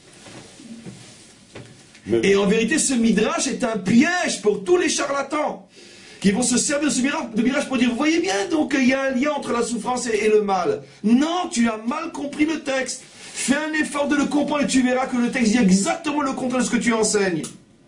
Mais- Et en vérité, ce midrash est un piège pour tous les charlatans qui vont se servir de ce midrash, de midrash pour dire, vous voyez bien, donc il y a un lien entre la souffrance et, et le mal. Non, tu as mal compris le texte. Fais un effort de le comprendre et tu verras que le texte dit exactement le contraire de ce que tu enseignes.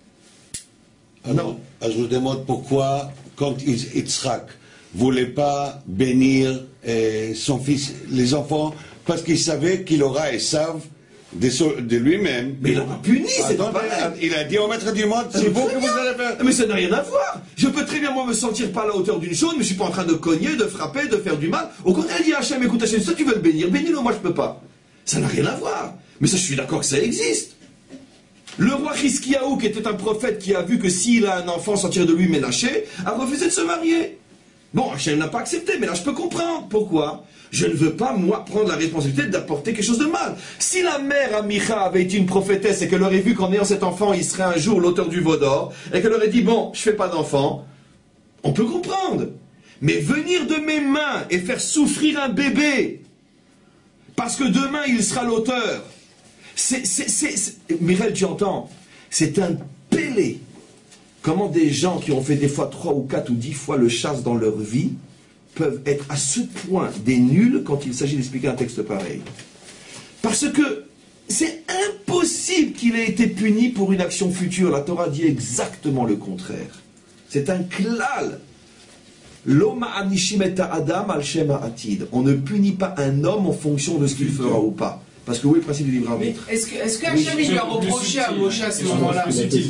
Alors, je vous demande pourquoi, quand Yitzhak ne voulait pas bénir euh, son fils, les enfants, parce qu'il savait qu'il aura Esav de, so- de lui-même. Mais il n'a pas puni, c'est pas pareil. Il a dit au maître du monde, c'est vous que vous allez faire. Mais ça n'a rien à voir. Je peux très bien moi me sentir pas à la hauteur d'une chose, mais je suis pas en train de cogner, de frapper, de faire du mal. Au contraire, il dit à Hachem, écoute Hachem, si toi tu veux le bénir, bénis-le, moi je peux pas. Ça n'a rien à voir. Mais ça, je suis d'accord que ça existe. Le roi Hiskiaou, qui était un prophète qui a vu que s'il a un enfant sortir de lui Ménaché, a refusé de se marier. Bon, Hachem n'a pas accepté, mais là je peux comprendre. Pourquoi? Je ne veux pas, moi, prendre la responsabilité d'apporter quelque chose de mal. Si la mère Amicha avait été une prophétesse et qu'elle aurait vu qu'en ayant cet enfant, il serait un jour l'auteur du veau d'or, et qu'elle aurait dit, bon, je fais pas d'enfant, on peut comprendre. Mais venir de mes mains et faire souffrir un bébé, parce que demain il sera l'auteur, c'est, c'est, c'est, c'est... Mireille, tu entends? C'est un pélé. Comment des gens qui ont fait des fois trois ou quatre ou dix fois le chasse dans leur vie peuvent être à ce point des nuls quand il s'agit d'expliquer un texte pareil. Parce que c'est impossible qu'il ait été puni pour une action future. La Torah dit exactement le contraire. C'est un klal. L'homme anishimeta adam al shema atid. On ne punit pas un homme en fonction de ce qu'il fera ou pas. Parce que oui, le principe du libre arbitre. Est-ce que, est-ce qu'Hachem il lui a reproché à Moshe à ce moment-là? C'est que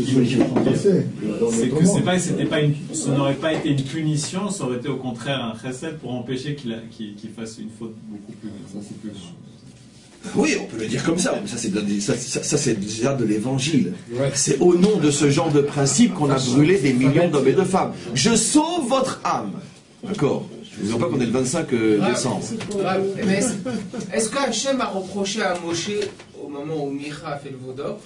c'est pas, c'était pas une, ça n'aurait pas été une punition, ça aurait été au contraire un chesed pour empêcher qu'il, a, qu'il, qu'il fasse une faute beaucoup plus. Oui, on peut le dire comme ça. Ça, c'est, de, ça, ça, ça, c'est déjà de l'évangile. C'est au nom de ce genre de principe qu'on a brûlé des millions d'hommes et de femmes. Je sauve votre âme. D'accord? Je ne veux pas qu'on est le vingt-cinq décembre. Mais est-ce, est-ce que Hachem a reproché à Moshe, au moment où Micha a fait le veau d'or,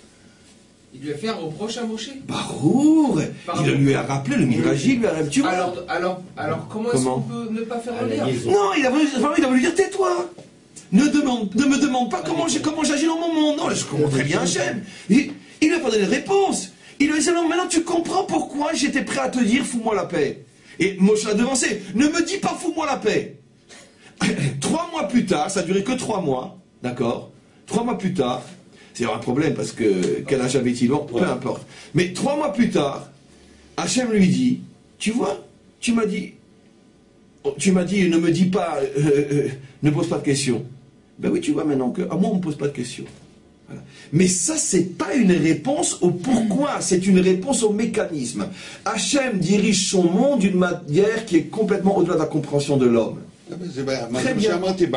il lui a fait un reproche à Moshe? Barour. Il lui a rappelé le Miraji, lui a rappelé. Tu vois. Alors, alors, alors comment, comment est-ce qu'on peut ne pas faire un lien? Non, il a voulu, il a voulu dire tais-toi. Ne, demande, ne me demande pas comment, j'ai, comment j'agis dans mon monde. Non, je comprends très bien Hachem. Il ne lui a pas donné de réponse. Il lui a dit non, maintenant tu comprends pourquoi j'étais prêt à te dire fous-moi la paix. Et Moshe l'a devancé. Ne me dis pas fous-moi la paix. Trois mois plus tard, ça a duré que trois mois, d'accord? Trois mois plus tard, c'est un problème parce que quel âge avait-il? Bon, peu importe. Mais trois mois plus tard, Hachem lui dit, tu vois, tu m'as dit, tu m'as dit, ne me dis pas, euh, euh, ne pose pas de questions. Ben oui, tu vois maintenant que, à moi on ne pose pas de questions. Voilà. Mais ça, c'est pas une réponse au pourquoi, c'est une réponse au mécanisme. Hachem dirige son monde d'une manière qui est complètement au-delà de la compréhension de l'homme. Très bien.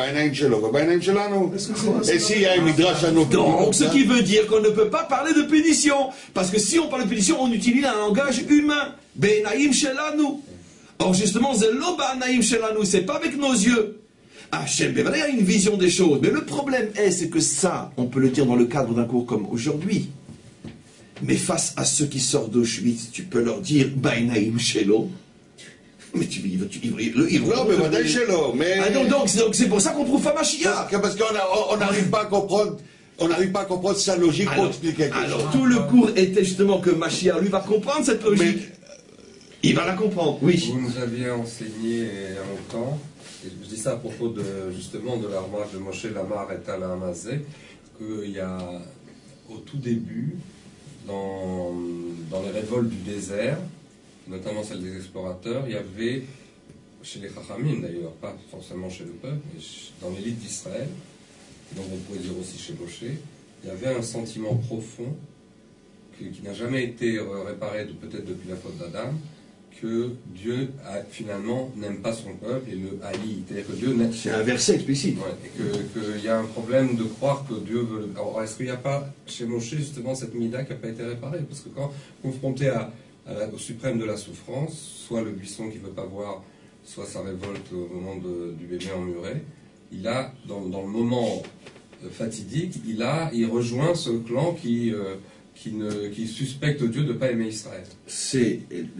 Et s'il y a une midrash à nous. Donc, ce qui veut dire qu'on ne peut pas parler de punition. Parce que si on parle de punition, on utilise un langage humain. Be'naim shelanu. Or, justement, zelo ba'naim shelanu, c'est pas avec nos yeux. Hachem, il y a une vision des choses. Mais le problème est, c'est que ça, on peut le dire dans le cadre d'un cours comme aujourd'hui. Mais face à ceux qui sortent d'Auschwitz, tu peux leur dire Bainaim Shelo. Mais tu il, tu, il, il, il Non, mais Bainaim Shelo. Mais... Ah, donc, donc, donc c'est pour ça qu'on trouve pas Mashiach. Parce qu'on n'arrive pas à comprendre. On n'arrive pas à comprendre sa logique alors, pour expliquer quelque alors, chose. tout le cours était justement que Mashiach, lui, va comprendre cette logique. Mais, il va la comprendre, oui. Vous nous aviez enseigné il y a longtemps. Et je dis ça à propos de, justement de la remarque de Moshe Lamar et Tal Hamazé, qu'il y a au tout début, dans, dans les révoltes du désert, notamment celle des explorateurs, il y avait, chez les Chachamim d'ailleurs, pas forcément chez le peuple, mais dans l'élite d'Israël, donc on pourrait dire aussi chez Moshe, il y avait un sentiment profond qui, qui n'a jamais été réparé de, peut-être depuis la faute d'Adam, que Dieu a, finalement n'aime pas son peuple et le haït. C'est-à-dire que Dieu n'aime... C'est un verset explicite. Ouais, et qu'il y a un problème de croire que Dieu veut... Le... Alors, est-ce qu'il n'y a pas chez Moshe justement cette mida qui n'a pas été réparée? Parce que quand confronté à, à la, au suprême de la souffrance, soit le buisson qui ne veut pas voir, soit sa révolte au moment de, du bébé emmuré, il a, dans, dans le moment fatidique, il a, il rejoint ce clan qui... Euh, Qui, ne, qui suspecte Dieu de ne pas aimer Israël. C'est,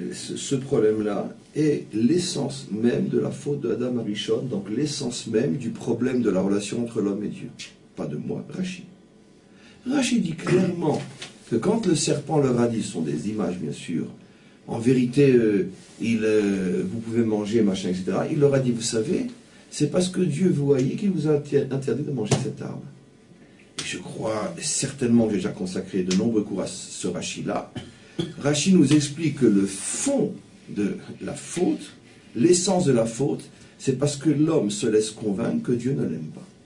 ce problème-là est l'essence même de la faute de Adam Arishon, donc l'essence même du problème de la relation entre l'homme et Dieu. Pas de moi, Rashi. Rashi dit clairement que quand le serpent leur a dit, ce sont des images bien sûr, en vérité, euh, il, euh, vous pouvez manger, machin, et cetera, il leur a dit, vous savez, c'est parce que Dieu vous haït qu'il vous a interdit de manger cet arbre. je crois certainement que j'ai déjà consacré de nombreux cours à ce Rashi-là. Rashi nous explique que le fond de la faute, l'essence de la faute, c'est parce que l'homme se laisse convaincre que Dieu ne l'aime pas.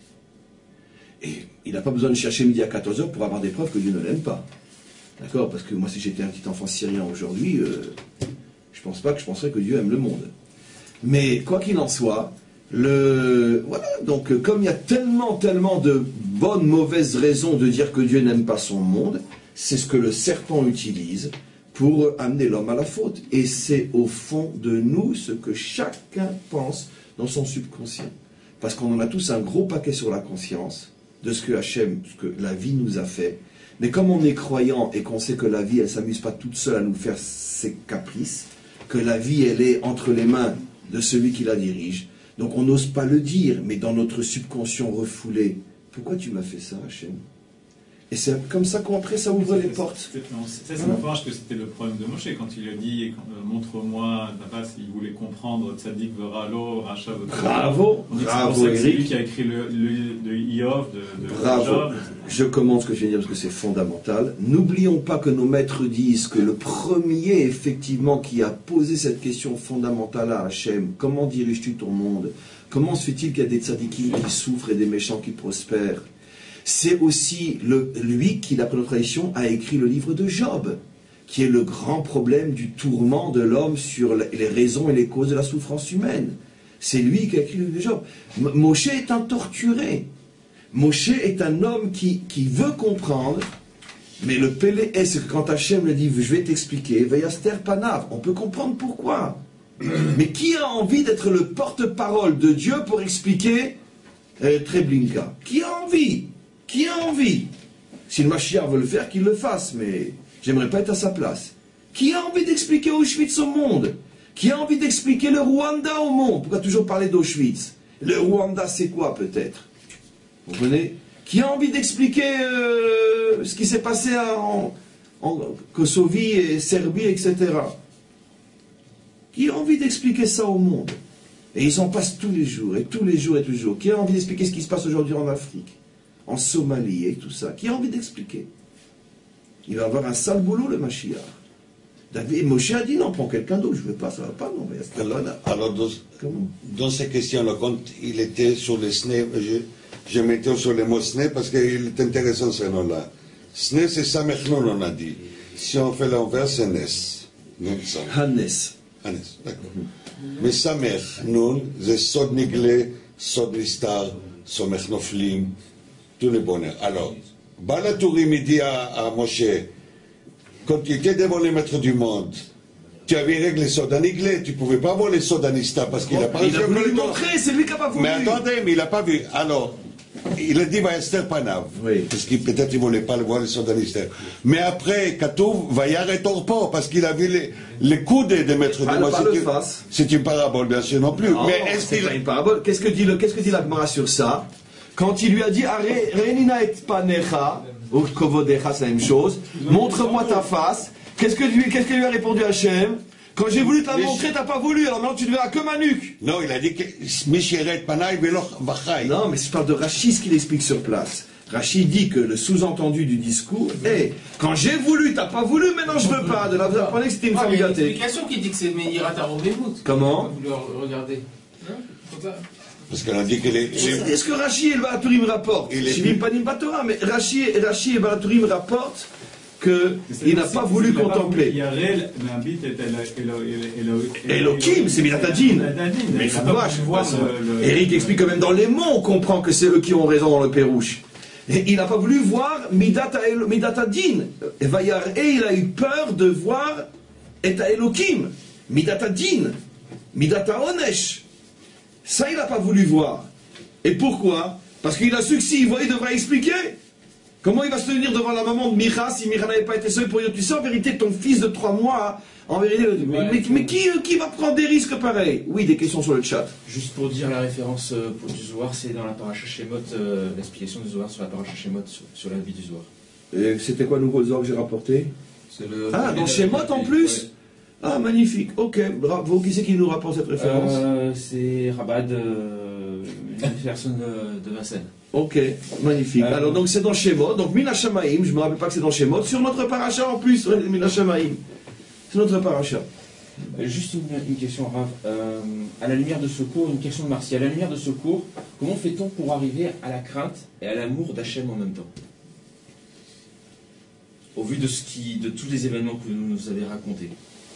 Et il n'a pas besoin de chercher midi à quatorze heures pour avoir des preuves que Dieu ne l'aime pas. D'accord? Parce que moi, si j'étais un petit enfant syrien aujourd'hui, euh, je ne pense pas que je penserais que Dieu aime le monde. Mais quoi qu'il en soit, le... voilà, donc comme il y a tellement, tellement de bonnes, mauvaises raisons de dire que Dieu n'aime pas son monde, c'est ce que le serpent utilise pour amener l'homme à la faute. Et c'est au fond de nous ce que chacun pense dans son subconscient. Parce qu'on en a tous un gros paquet sur la conscience de ce que Hachem, ce que la vie nous a fait. Mais comme on est croyant et qu'on sait que la vie, elle ne s'amuse pas toute seule à nous faire ses caprices, que la vie, elle est entre les mains de celui qui la dirige, donc on n'ose pas le dire, mais dans notre subconscient refoulé, pourquoi tu m'as fait ça, Hachem? Et c'est comme ça qu'après ça ouvre les portes. Ça, ça me penche que c'était le problème de Moshe quand il lui a dit euh, montre-moi, s'il voulait comprendre Tzadik Veralo, Racha Veralo. Bravo, bravo Eric. C'est lui qui a écrit le, le de Iov, de, de Bravo. Job. Je commence ce que je viens de dire parce que c'est fondamental. N'oublions pas que nos maîtres disent que le premier, effectivement, qui a posé cette question fondamentale à Hachem, comment diriges-tu ton monde? Comment se fait-il qu'il y a des tzadikim qui souffrent et des méchants qui prospèrent? C'est aussi le, lui qui, d'après notre tradition, a écrit le livre de Job, qui est le grand problème du tourment de l'homme sur les raisons et les causes de la souffrance humaine. C'est lui qui a écrit le livre de Job. M- Moshe est un torturé. Moshe est un homme qui, qui veut comprendre, mais le pélé est ce que quand Hachem le dit, je vais t'expliquer, Vayaster Panav, on peut comprendre pourquoi. Mais qui a envie d'être le porte-parole de Dieu pour expliquer euh, Treblinka? Qui a envie? Qui a envie? Si le Mashiach veut le faire, qu'il le fasse, mais j'aimerais pas être à sa place. Qui a envie d'expliquer Auschwitz au monde? Qui a envie d'expliquer le Rwanda au monde? Pourquoi toujours parler d'Auschwitz? Le Rwanda, c'est quoi, peut-être? Vous comprenez? Qui a envie d'expliquer euh, ce qui s'est passé en, en Kosovo et Serbie, et cetera? Qui a envie d'expliquer ça au monde? Et ils en passent tous les jours, et tous les jours, et tous les jours. Qui a envie d'expliquer ce qui se passe aujourd'hui en Afrique, en Somalie, et tout ça? Qui a envie d'expliquer? Il va avoir un sale boulot, le Mashiach. David, Moshe a dit non, prends quelqu'un d'autre, je ne veux pas, ça ne va pas, non. Mais alors, alors dans, dans ces questions-là, quand il était sur les S N E, je, je mettais sur les mots S N E parce qu'il est intéressant ce nom-là. S N E, c'est Samech Nun, on a dit. Si on fait l'envers, c'est Nes. Hannes. Hannes, d'accord. Mais Samech Nun, c'est Sod Nigle, Sod Nistar, Somech Noflim, tous les bonheurs. Alors, Balatourim, il dit à, à Moshe, quand tu étais devant les maîtres du monde, tu avais réglé les sods aniglés, tu ne pouvais pas voir les sods anista parce qu'il n'a pas Il a voulu lui montrer, c'est lui qui n'a pas voulu. Mais attendez, mais il n'a pas vu. Alors, il a dit va Esther Panav, oui. Parce qu'il peut-être il ne voulait pas le voir les sods anista. Mais après, Katouv va y arrêter Torpo parce qu'il a vu les, les coudes des maîtres du monde. C'est une parabole, bien sûr, non plus. Non, mais est-ce c'est pas une parabole. Qu'est-ce que dit le, qu'est-ce que dit la Gemara sur ça? Quand il lui a dit Renina et Panecha, ou Kovodecha, c'est la même chose. Montre-moi ta face. Qu'est-ce que lui, qu'est-ce que lui a répondu Hachem? Quand j'ai voulu te la montrer, t'as pas voulu. Alors maintenant tu ne verras que ma nuque. Non, il a dit que Mishiret Panaï Veloch Vachai. Non, mais je parle de Rashi, ce qu'il explique sur place. Rashi dit que le sous-entendu du discours est quand j'ai voulu, t'as pas voulu, maintenant je veux pas. De là, vous apprenez que c'était une femme gâtée. Il y a une explication qui dit que c'est Meïrat Arobémout. Comment? Vous le regardez. Parce qu'on a dit que les... Est-ce que Rashi et le Balatourim rapportent? Shivim Panim Batora, mais Rashi, Rashi et Balatourim rapportent qu'il n'a pas voulu contempler. Elohim, c'est Midatadin. Mais il faut voir, Eric explique que même dans les mots, on comprend que c'est eux qui ont raison dans le Pérouche. Et il n'a pas voulu voir Midatadin. Et il a eu peur de voir et Elohim. Midatadin. Midata Onesh. Ça, il n'a pas voulu voir. Et pourquoi? Parce qu'il a su que s'il voyait, il devrait expliquer. Comment il va se tenir devant la maman de Micha si Micha n'avait pas été seule pour dire, tu sais, en vérité, ton fils de trois mois, en vérité, mais, mais, mais qui, qui va prendre des risques pareils? Oui, des questions sur le chat. Juste pour dire la référence euh, pour du Zohar, c'est dans la paracha Shemot, euh, l'explication du Zohar sur la paracha Shemot, sur, sur la vie du Zohar. Et c'était quoi le nouveau Zohar que j'ai rapporté? le Ah, dans Shemot en plus? Ah, magnifique. Ok, bravo. Qui c'est qui nous rapporte cette référence? euh, C'est Rabad, euh, une personne de, de Vincennes. Ok, magnifique. Euh, Alors, donc c'est dans Shemot. Donc, Mina Shamaim, je me rappelle pas que c'est dans Shemot. Sur notre paracha en plus, ouais, Mina Shamaim. C'est notre paracha. Juste une, une question, Rav. Euh, à la lumière de ce cours, une question de Marcy. À la lumière de ce cours, comment fait-on pour arriver à la crainte et à l'amour d'Hachem en même temps? Au vu de, ce qui, de tous les événements que vous nous avez racontés.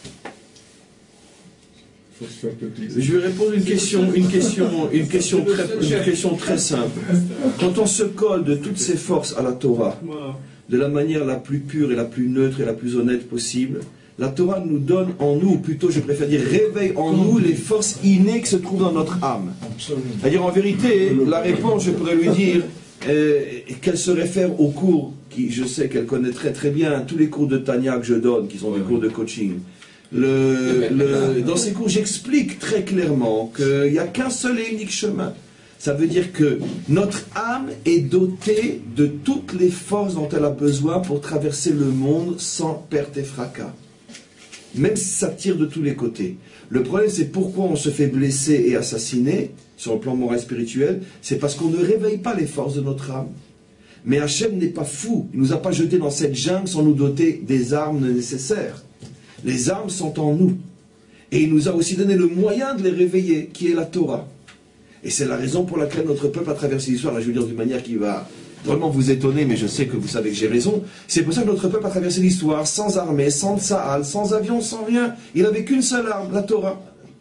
Je vais répondre une question, une question, une question très, une question très simple. Quand on se colle de toutes ses forces à la Torah, de la manière la plus pure et la plus neutre et la plus honnête possible, la Torah nous donne en nous, ou plutôt je préfère dire réveille en nous les forces innées qui se trouvent dans notre âme. C'est-à-dire en vérité, la réponse, je pourrais lui dire euh, qu'elle se réfère aux cours, qui je sais qu'elle connaît très très bien, tous les cours de Tanya que je donne, qui sont des cours de coaching. Le, le, dans ces cours, j'explique très clairement qu'il n'y a qu'un seul et unique chemin. Ça veut dire que notre âme est dotée de toutes les forces dont elle a besoin pour traverser le monde sans perte et fracas. Même si ça tire de tous les côtés. Le problème, c'est pourquoi on se fait blesser et assassiner, sur le plan moral et spirituel, c'est parce qu'on ne réveille pas les forces de notre âme. Mais Hachem n'est pas fou. Il ne nous a pas jetés dans cette jungle sans nous doter des armes nécessaires. Les armes sont en nous. Et il nous a aussi donné le moyen de les réveiller, qui est la Torah. Et c'est la raison pour laquelle notre peuple a traversé l'histoire. Là, je veux dire d'une manière qui va vraiment vous étonner, mais je sais que vous savez que j'ai raison. C'est pour ça que notre peuple a traversé l'histoire sans armée, sans Tsahal, sans avion, sans rien. Il n'avait qu'une seule arme, la Torah.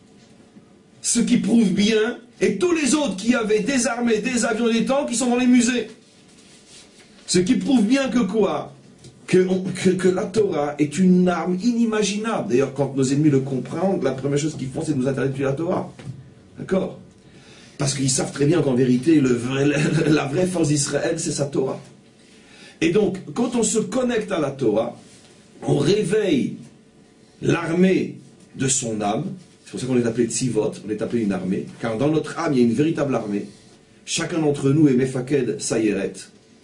Ce qui prouve bien, et tous les autres qui avaient des armées, des avions et des tanks, qui sont dans les musées. Ce qui prouve bien que quoi? Que, que, que la Torah est une arme inimaginable. D'ailleurs, quand nos ennemis le comprennent, la première chose qu'ils font, c'est de nous interdire de tuer la Torah. D'accord? Parce qu'ils savent très bien qu'en vérité, le vrai, la vraie force d'Israël, c'est sa Torah. Et donc, quand on se connecte à la Torah, on réveille l'armée de son âme. C'est pour ça qu'on est appelé Tzivot, on est appelé une armée. Car dans notre âme, il y a une véritable armée. Chacun d'entre nous est Mefaked Sayeret.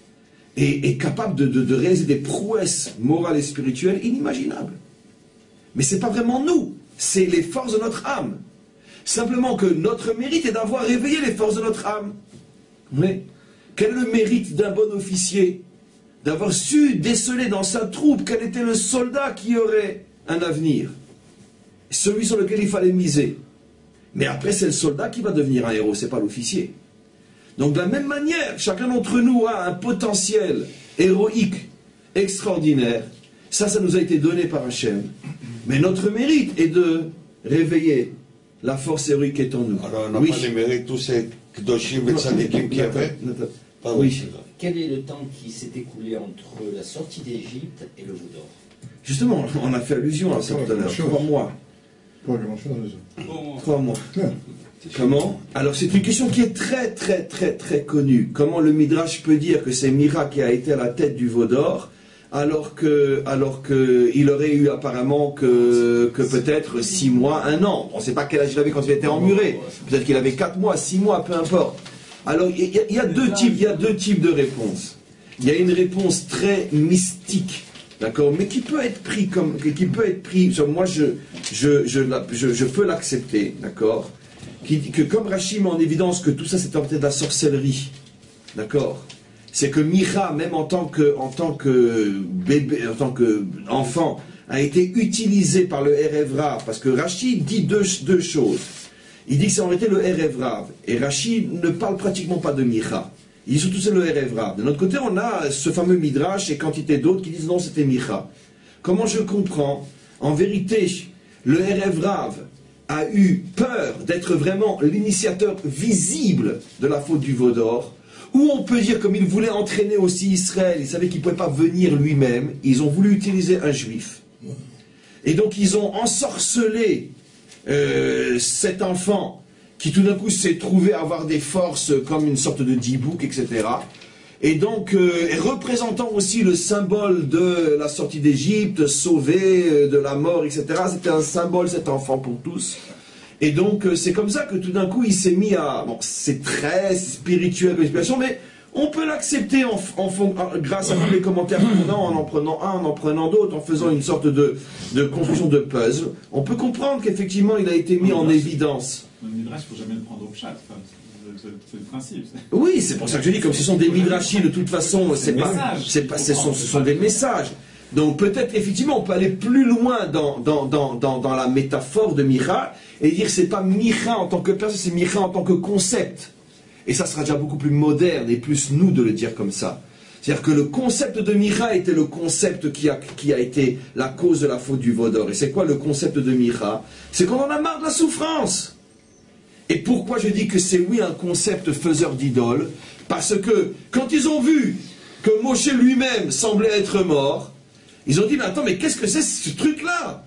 Et est capable de, de, de réaliser des prouesses morales et spirituelles inimaginables. Mais ce n'est pas vraiment nous, c'est les forces de notre âme. Simplement que notre mérite est d'avoir réveillé les forces de notre âme. Mais quel est le mérite d'un bon officier? D'avoir su déceler dans sa troupe quel était le soldat qui aurait un avenir. Celui sur lequel il fallait miser. Mais après, c'est le soldat qui va devenir un héros, ce n'est pas l'officier. Donc de la même manière, chacun d'entre nous a un potentiel héroïque extraordinaire. Ça, ça nous a été donné par Hachem. Mais notre mérite est de réveiller la force héroïque qui est en nous. Alors on n'a oui. pas les mérites, tous ces Kedoshim et Tzadikim qui avaient. Oui. Quel est le temps qui s'est écoulé entre la sortie d'Égypte et le veau d'or? Justement, on a fait allusion à ça tout à l'heure. Trois mois. Pas grand-chose. Trois mois. Comment? Alors c'est une question qui est très très très très connue. Comment le Midrash peut dire que c'est Mira qui a été à la tête du veau d'or alors que alors que il aurait eu apparemment que, que peut-être six mois, un an. On ne sait pas quel âge il avait quand il était emmuré. Peut-être qu'il avait quatre mois, six mois, peu importe. Alors il y, y, y a deux types, il y a deux types de réponses. Il y a une réponse très mystique, d'accord, mais qui peut être pris comme qui peut être pris. Moi je je je, je, je peux l'accepter, d'accord. Qui dit que comme Rashi met en évidence que tout ça c'était peut-être de la sorcellerie, d'accord, c'est que Mira, même en tant que, en tant que bébé, en tant que enfant, a été utilisé par le Erev Rav, parce que Rashi dit deux, deux choses. Il dit que c'est en réalité le Erev Rav, et Rashi ne parle pratiquement pas de Mira. Il dit surtout c'est le Erev Rav. De notre côté, on a ce fameux Midrash et quantité d'autres qui disent non, c'était Mira. Comment je comprends? En vérité, le Erev Rav a eu peur d'être vraiment l'initiateur visible de la faute du veau d'or, ou on peut dire comme il voulait entraîner aussi Israël, il savait qu'il ne pouvait pas venir lui-même, ils ont voulu utiliser un juif. Et donc ils ont ensorcelé euh, cet enfant qui tout d'un coup s'est trouvé avoir des forces comme une sorte de dibouk, et cetera. Et donc, euh, représentant aussi le symbole de la sortie d'Égypte, sauvé euh, de la mort, et cetera. C'était un symbole, cet enfant, pour tous. Et donc, euh, c'est comme ça que tout d'un coup, il s'est mis à... Bon, c'est très spirituel, mais On peut l'accepter en, en, en, grâce à tous les commentaires qu'on a, en en prenant un, en en prenant d'autres, en faisant une sorte de, de construction de puzzle. On peut comprendre qu'effectivement il a été mis en évidence. Le midrash, il ne faut jamais le prendre au pshat, c'est le principe. Oui, c'est pour ça que je dis, comme ce sont des midrashim, de toute façon, c'est pas, c'est pas, ce sont, ce sont des messages. Donc peut-être effectivement on peut aller plus loin dans, dans, dans, dans, dans la métaphore de Micha et dire c'est pas Micha en tant que personne, c'est Micha en tant que concept. Et ça sera déjà beaucoup plus moderne et plus nous de le dire comme ça. C'est-à-dire que le concept de Micha était le concept qui a, qui a été la cause de la faute du veau d'or. Et c'est quoi le concept de Micha? C'est qu'on en a marre de la souffrance. Et pourquoi je dis que c'est oui un concept faiseur d'idoles? Parce que quand ils ont vu que Moshe lui-même semblait être mort, ils ont dit mais attends, mais qu'est-ce que c'est ce truc-là?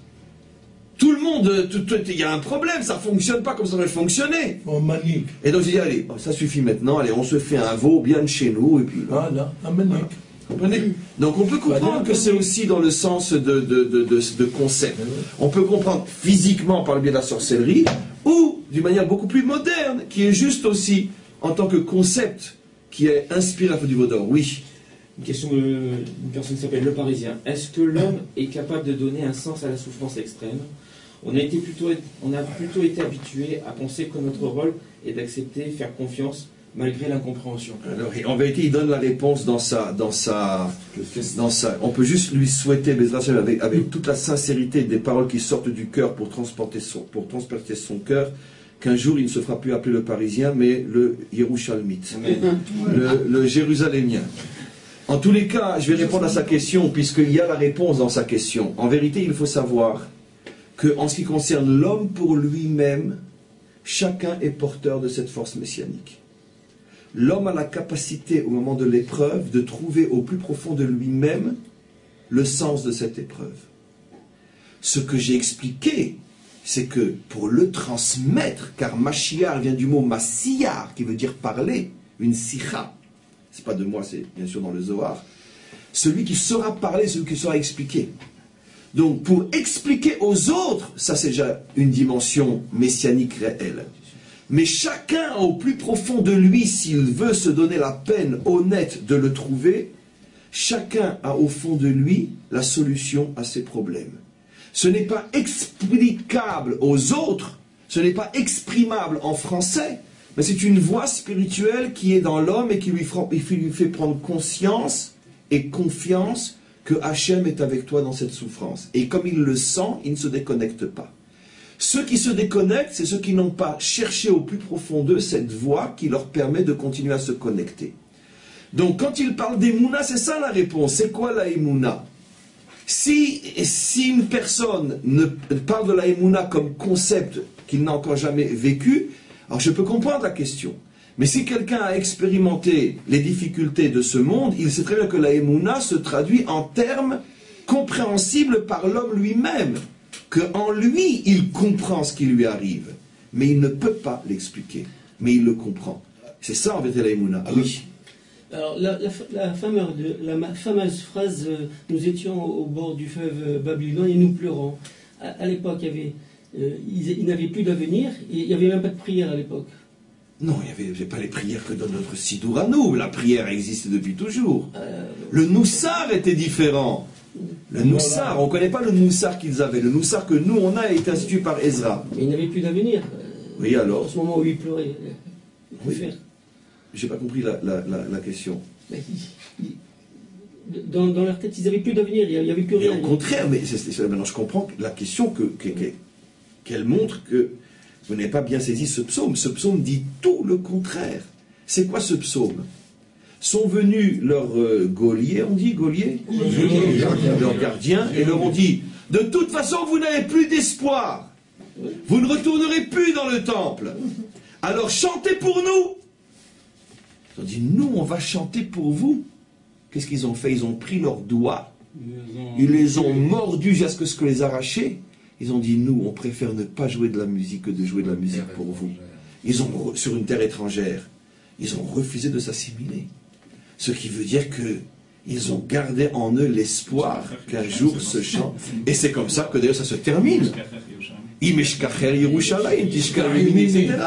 Tout le monde, il y a un problème, ça ne fonctionne pas comme ça devrait fonctionner. Oh, manique. Et donc j'ai dit, allez, ça suffit maintenant, allez, on se fait un veau bien de chez nous, et puis... Ah, là, un manique. Comprenez? Donc on peut comprendre que c'est aussi dans le sens de, de, de, de, de concept. On peut comprendre physiquement par le biais de la sorcellerie, ou d'une manière beaucoup plus moderne, qui est juste aussi en tant que concept, qui est inspiré à la faute du veau d'or. Oui. Une question d'une personne qui s'appelle Le Parisien. Est-ce que l'homme est capable de donner un sens à la souffrance extrême? On a, été plutôt, on a plutôt été habitué à penser que notre rôle est d'accepter, faire confiance, malgré l'incompréhension. Alors, en vérité, il donne la réponse dans sa... Dans sa, dans sa on peut juste lui souhaiter, avec, avec toute la sincérité des paroles qui sortent du cœur pour transporter son, pour transporter son cœur, qu'un jour il ne se fera plus appeler le Parisien, mais le Yerushalmite, le, le Jérusalémien. En tous les cas, je vais répondre à sa question, puisqu'il y a la réponse dans sa question. En vérité, il faut savoir qu'en ce qui concerne l'homme pour lui-même, chacun est porteur de cette force messianique. L'homme a la capacité, au moment de l'épreuve, de trouver au plus profond de lui-même le sens de cette épreuve. Ce que j'ai expliqué, c'est que pour le transmettre, car Mashiach vient du mot Massiyar, qui veut dire parler, une sicha, c'est pas de moi, c'est bien sûr dans le Zohar, celui qui saura parler, celui qui saura expliquer. Donc pour expliquer aux autres, ça c'est déjà une dimension messianique réelle. Mais chacun au plus profond de lui, s'il veut se donner la peine honnête de le trouver, chacun a au fond de lui la solution à ses problèmes. Ce n'est pas explicable aux autres, ce n'est pas exprimable en français, mais c'est une voix spirituelle qui est dans l'homme et qui lui fait prendre conscience et confiance que Hachem est avec toi dans cette souffrance. Et comme il le sent, il ne se déconnecte pas. Ceux qui se déconnectent, c'est ceux qui n'ont pas cherché au plus profond d'eux cette voie qui leur permet de continuer à se connecter. Donc quand il parle d'Emouna, c'est ça la réponse. C'est quoi la Emouna? Si, si une personne ne parle de la Emouna comme concept qu'il n'a encore jamais vécu, alors je peux comprendre la question. Mais si quelqu'un a expérimenté les difficultés de ce monde, il sait très bien que la Emouna se traduit en termes compréhensibles par l'homme lui-même. Qu'en lui, il comprend ce qui lui arrive. Mais il ne peut pas l'expliquer. Mais il le comprend. C'est ça en vérité la Emouna. Ah oui. Alors la, la, la, fameuse, la fameuse phrase euh, « Nous étions au bord du fleuve Babylone et nous pleurons ». À, à l'époque, il y avait, euh, ils, ils n'avaient plus d'avenir. Il n'y avait même pas de prière à l'époque. Non, il n'y avait pas les prières que dans notre Sidour à nous. La prière existe depuis toujours. Euh, le Noussar était différent. Le Noussar, on ne connaît pas le Noussar qu'ils avaient. Le Noussar que nous, on a été institué par Ezra. Mais il n'avait plus d'avenir. Oui, alors. En ce moment où il pleurait, il oui. faire. Je n'ai pas compris la, la, la, la question. Mais, il, dans, dans leur tête, ils n'avaient plus d'avenir, il n'y avait plus rien. Mais au contraire, mais c'est, c'est, maintenant je comprends la question que, que, que, qu'elle montre que vous n'avez pas bien saisi ce psaume. Ce psaume dit tout le contraire. C'est quoi ce psaume? Sont venus leurs euh, geôliers, on dit geôliers, leurs gardiens, et leur ont dit, de toute façon vous n'avez plus d'espoir. Vous ne retournerez plus dans le temple. Alors chantez pour nous. Ils ont dit, nous on va chanter pour vous. Qu'est-ce qu'ils ont fait? Ils ont pris leurs doigts, ils les ont mordus jusqu'à ce que les arracher. Ils ont dit, nous on préfère ne pas jouer de la musique que de jouer de la musique pour vous. Ils ont, sur une terre étrangère, ils ont refusé de s'assimiler. Ce qui veut dire que ils ont gardé en eux l'espoir qu'un jour ce chant, et c'est comme ça que d'ailleurs ça se termine. et cetera.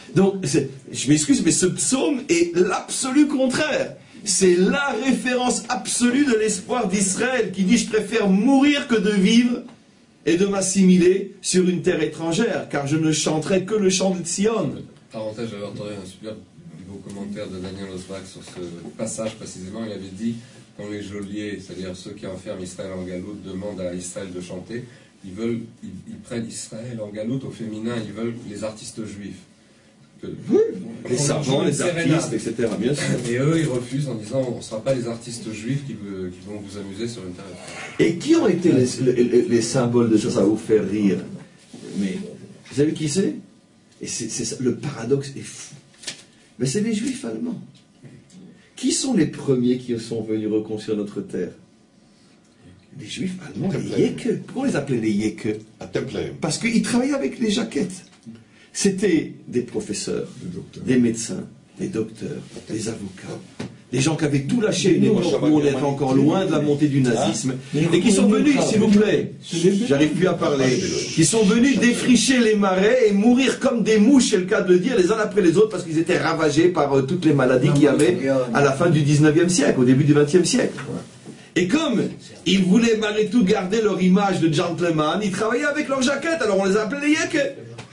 Donc, je m'excuse, mais ce psaume est l'absolu contraire. C'est la référence absolue de l'espoir d'Israël qui dit « Je préfère mourir que de vivre et de m'assimiler sur une terre étrangère, car je ne chanterai que le chant de Sion. » Parenthèse, j'avais entendu un super beau commentaire de Daniel Osbach sur ce passage précisément. Il avait dit, quand les geôliers, c'est-à-dire ceux qui enferment Israël en galoute, demandent à Israël de chanter, ils veulent, ils, ils prennent Israël en galoute au féminin, ils veulent les artistes juifs. Que, oui, les savants, les artistes, et cetera. Bien sûr. Et eux, ils refusent en disant, on ne sera pas les artistes juifs qui, qui vont vous amuser sur une terre étrangère. Et qui ont été les, les, les symboles de ça? Ça va vous faire rire. Mais vous savez qui c'est? Et c'est, c'est, le paradoxe est fou. Mais c'est les Juifs allemands. Qui sont les premiers qui sont venus reconstruire notre terre? Les Juifs allemands, les Yeke. Pourquoi on les appelait les Yeke? Parce qu'ils travaillaient avec les jaquettes. C'était des professeurs, des médecins, des docteurs, des avocats, des gens qui avaient tout lâché une époque où on était encore loin de la montée du nazisme, et qui sont venus, s'il vous plaît, j'arrive plus à parler, qui sont venus défricher les marais et mourir comme des mouches, c'est le cas de le dire, les uns après les autres, parce qu'ils étaient ravagés par euh, toutes les maladies qu'il y avait à la fin du dix-neuvième siècle, au début du vingtième siècle. Et comme ils voulaient malgré tout garder leur image de gentleman, ils travaillaient avec leurs jaquettes, alors on les appelait les Yeke.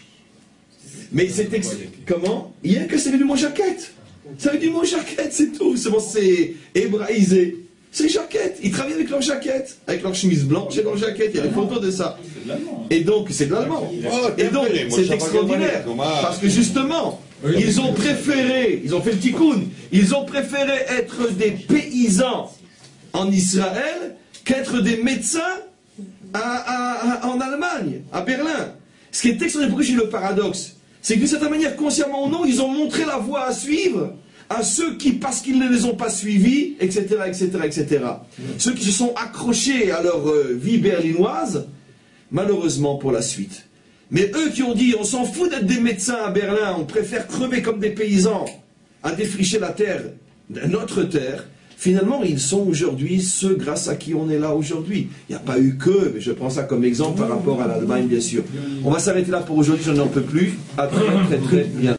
Mais c'était... Comment? Yeke, c'est du mot jaquette. Ça veut dire du mot jaquette, c'est tout. C'est bon, c'est hébraïsé. C'est jaquette. Ils travaillent avec leurs jaquettes, avec leur chemise blanche et leur jaquette. Il y a des photos de ça. Et donc, c'est de l'allemand. Et donc, c'est extraordinaire. Parce que justement, ils ont préféré, ils ont fait le tikkun, ils ont préféré être des paysans en Israël qu'être des médecins à, à, à, en Allemagne, à Berlin. Ce qui est extraordinaire, pourquoi je dis le paradoxe? C'est que d'une certaine manière, consciemment ou non, ils ont montré la voie à suivre à ceux qui, parce qu'ils ne les ont pas suivis, et cetera, et cetera, et cetera. Mmh. Ceux qui se sont accrochés à leur euh, vie berlinoise, malheureusement pour la suite. Mais eux qui ont dit, on s'en fout d'être des médecins à Berlin, on préfère crever comme des paysans à défricher la terre, notre terre, finalement, ils sont aujourd'hui ceux grâce à qui on est là aujourd'hui. Il n'y a pas eu que, mais je prends ça comme exemple par rapport à l'Allemagne, bien sûr. On va s'arrêter là pour aujourd'hui, je n'en peux plus. À très, très, très bien.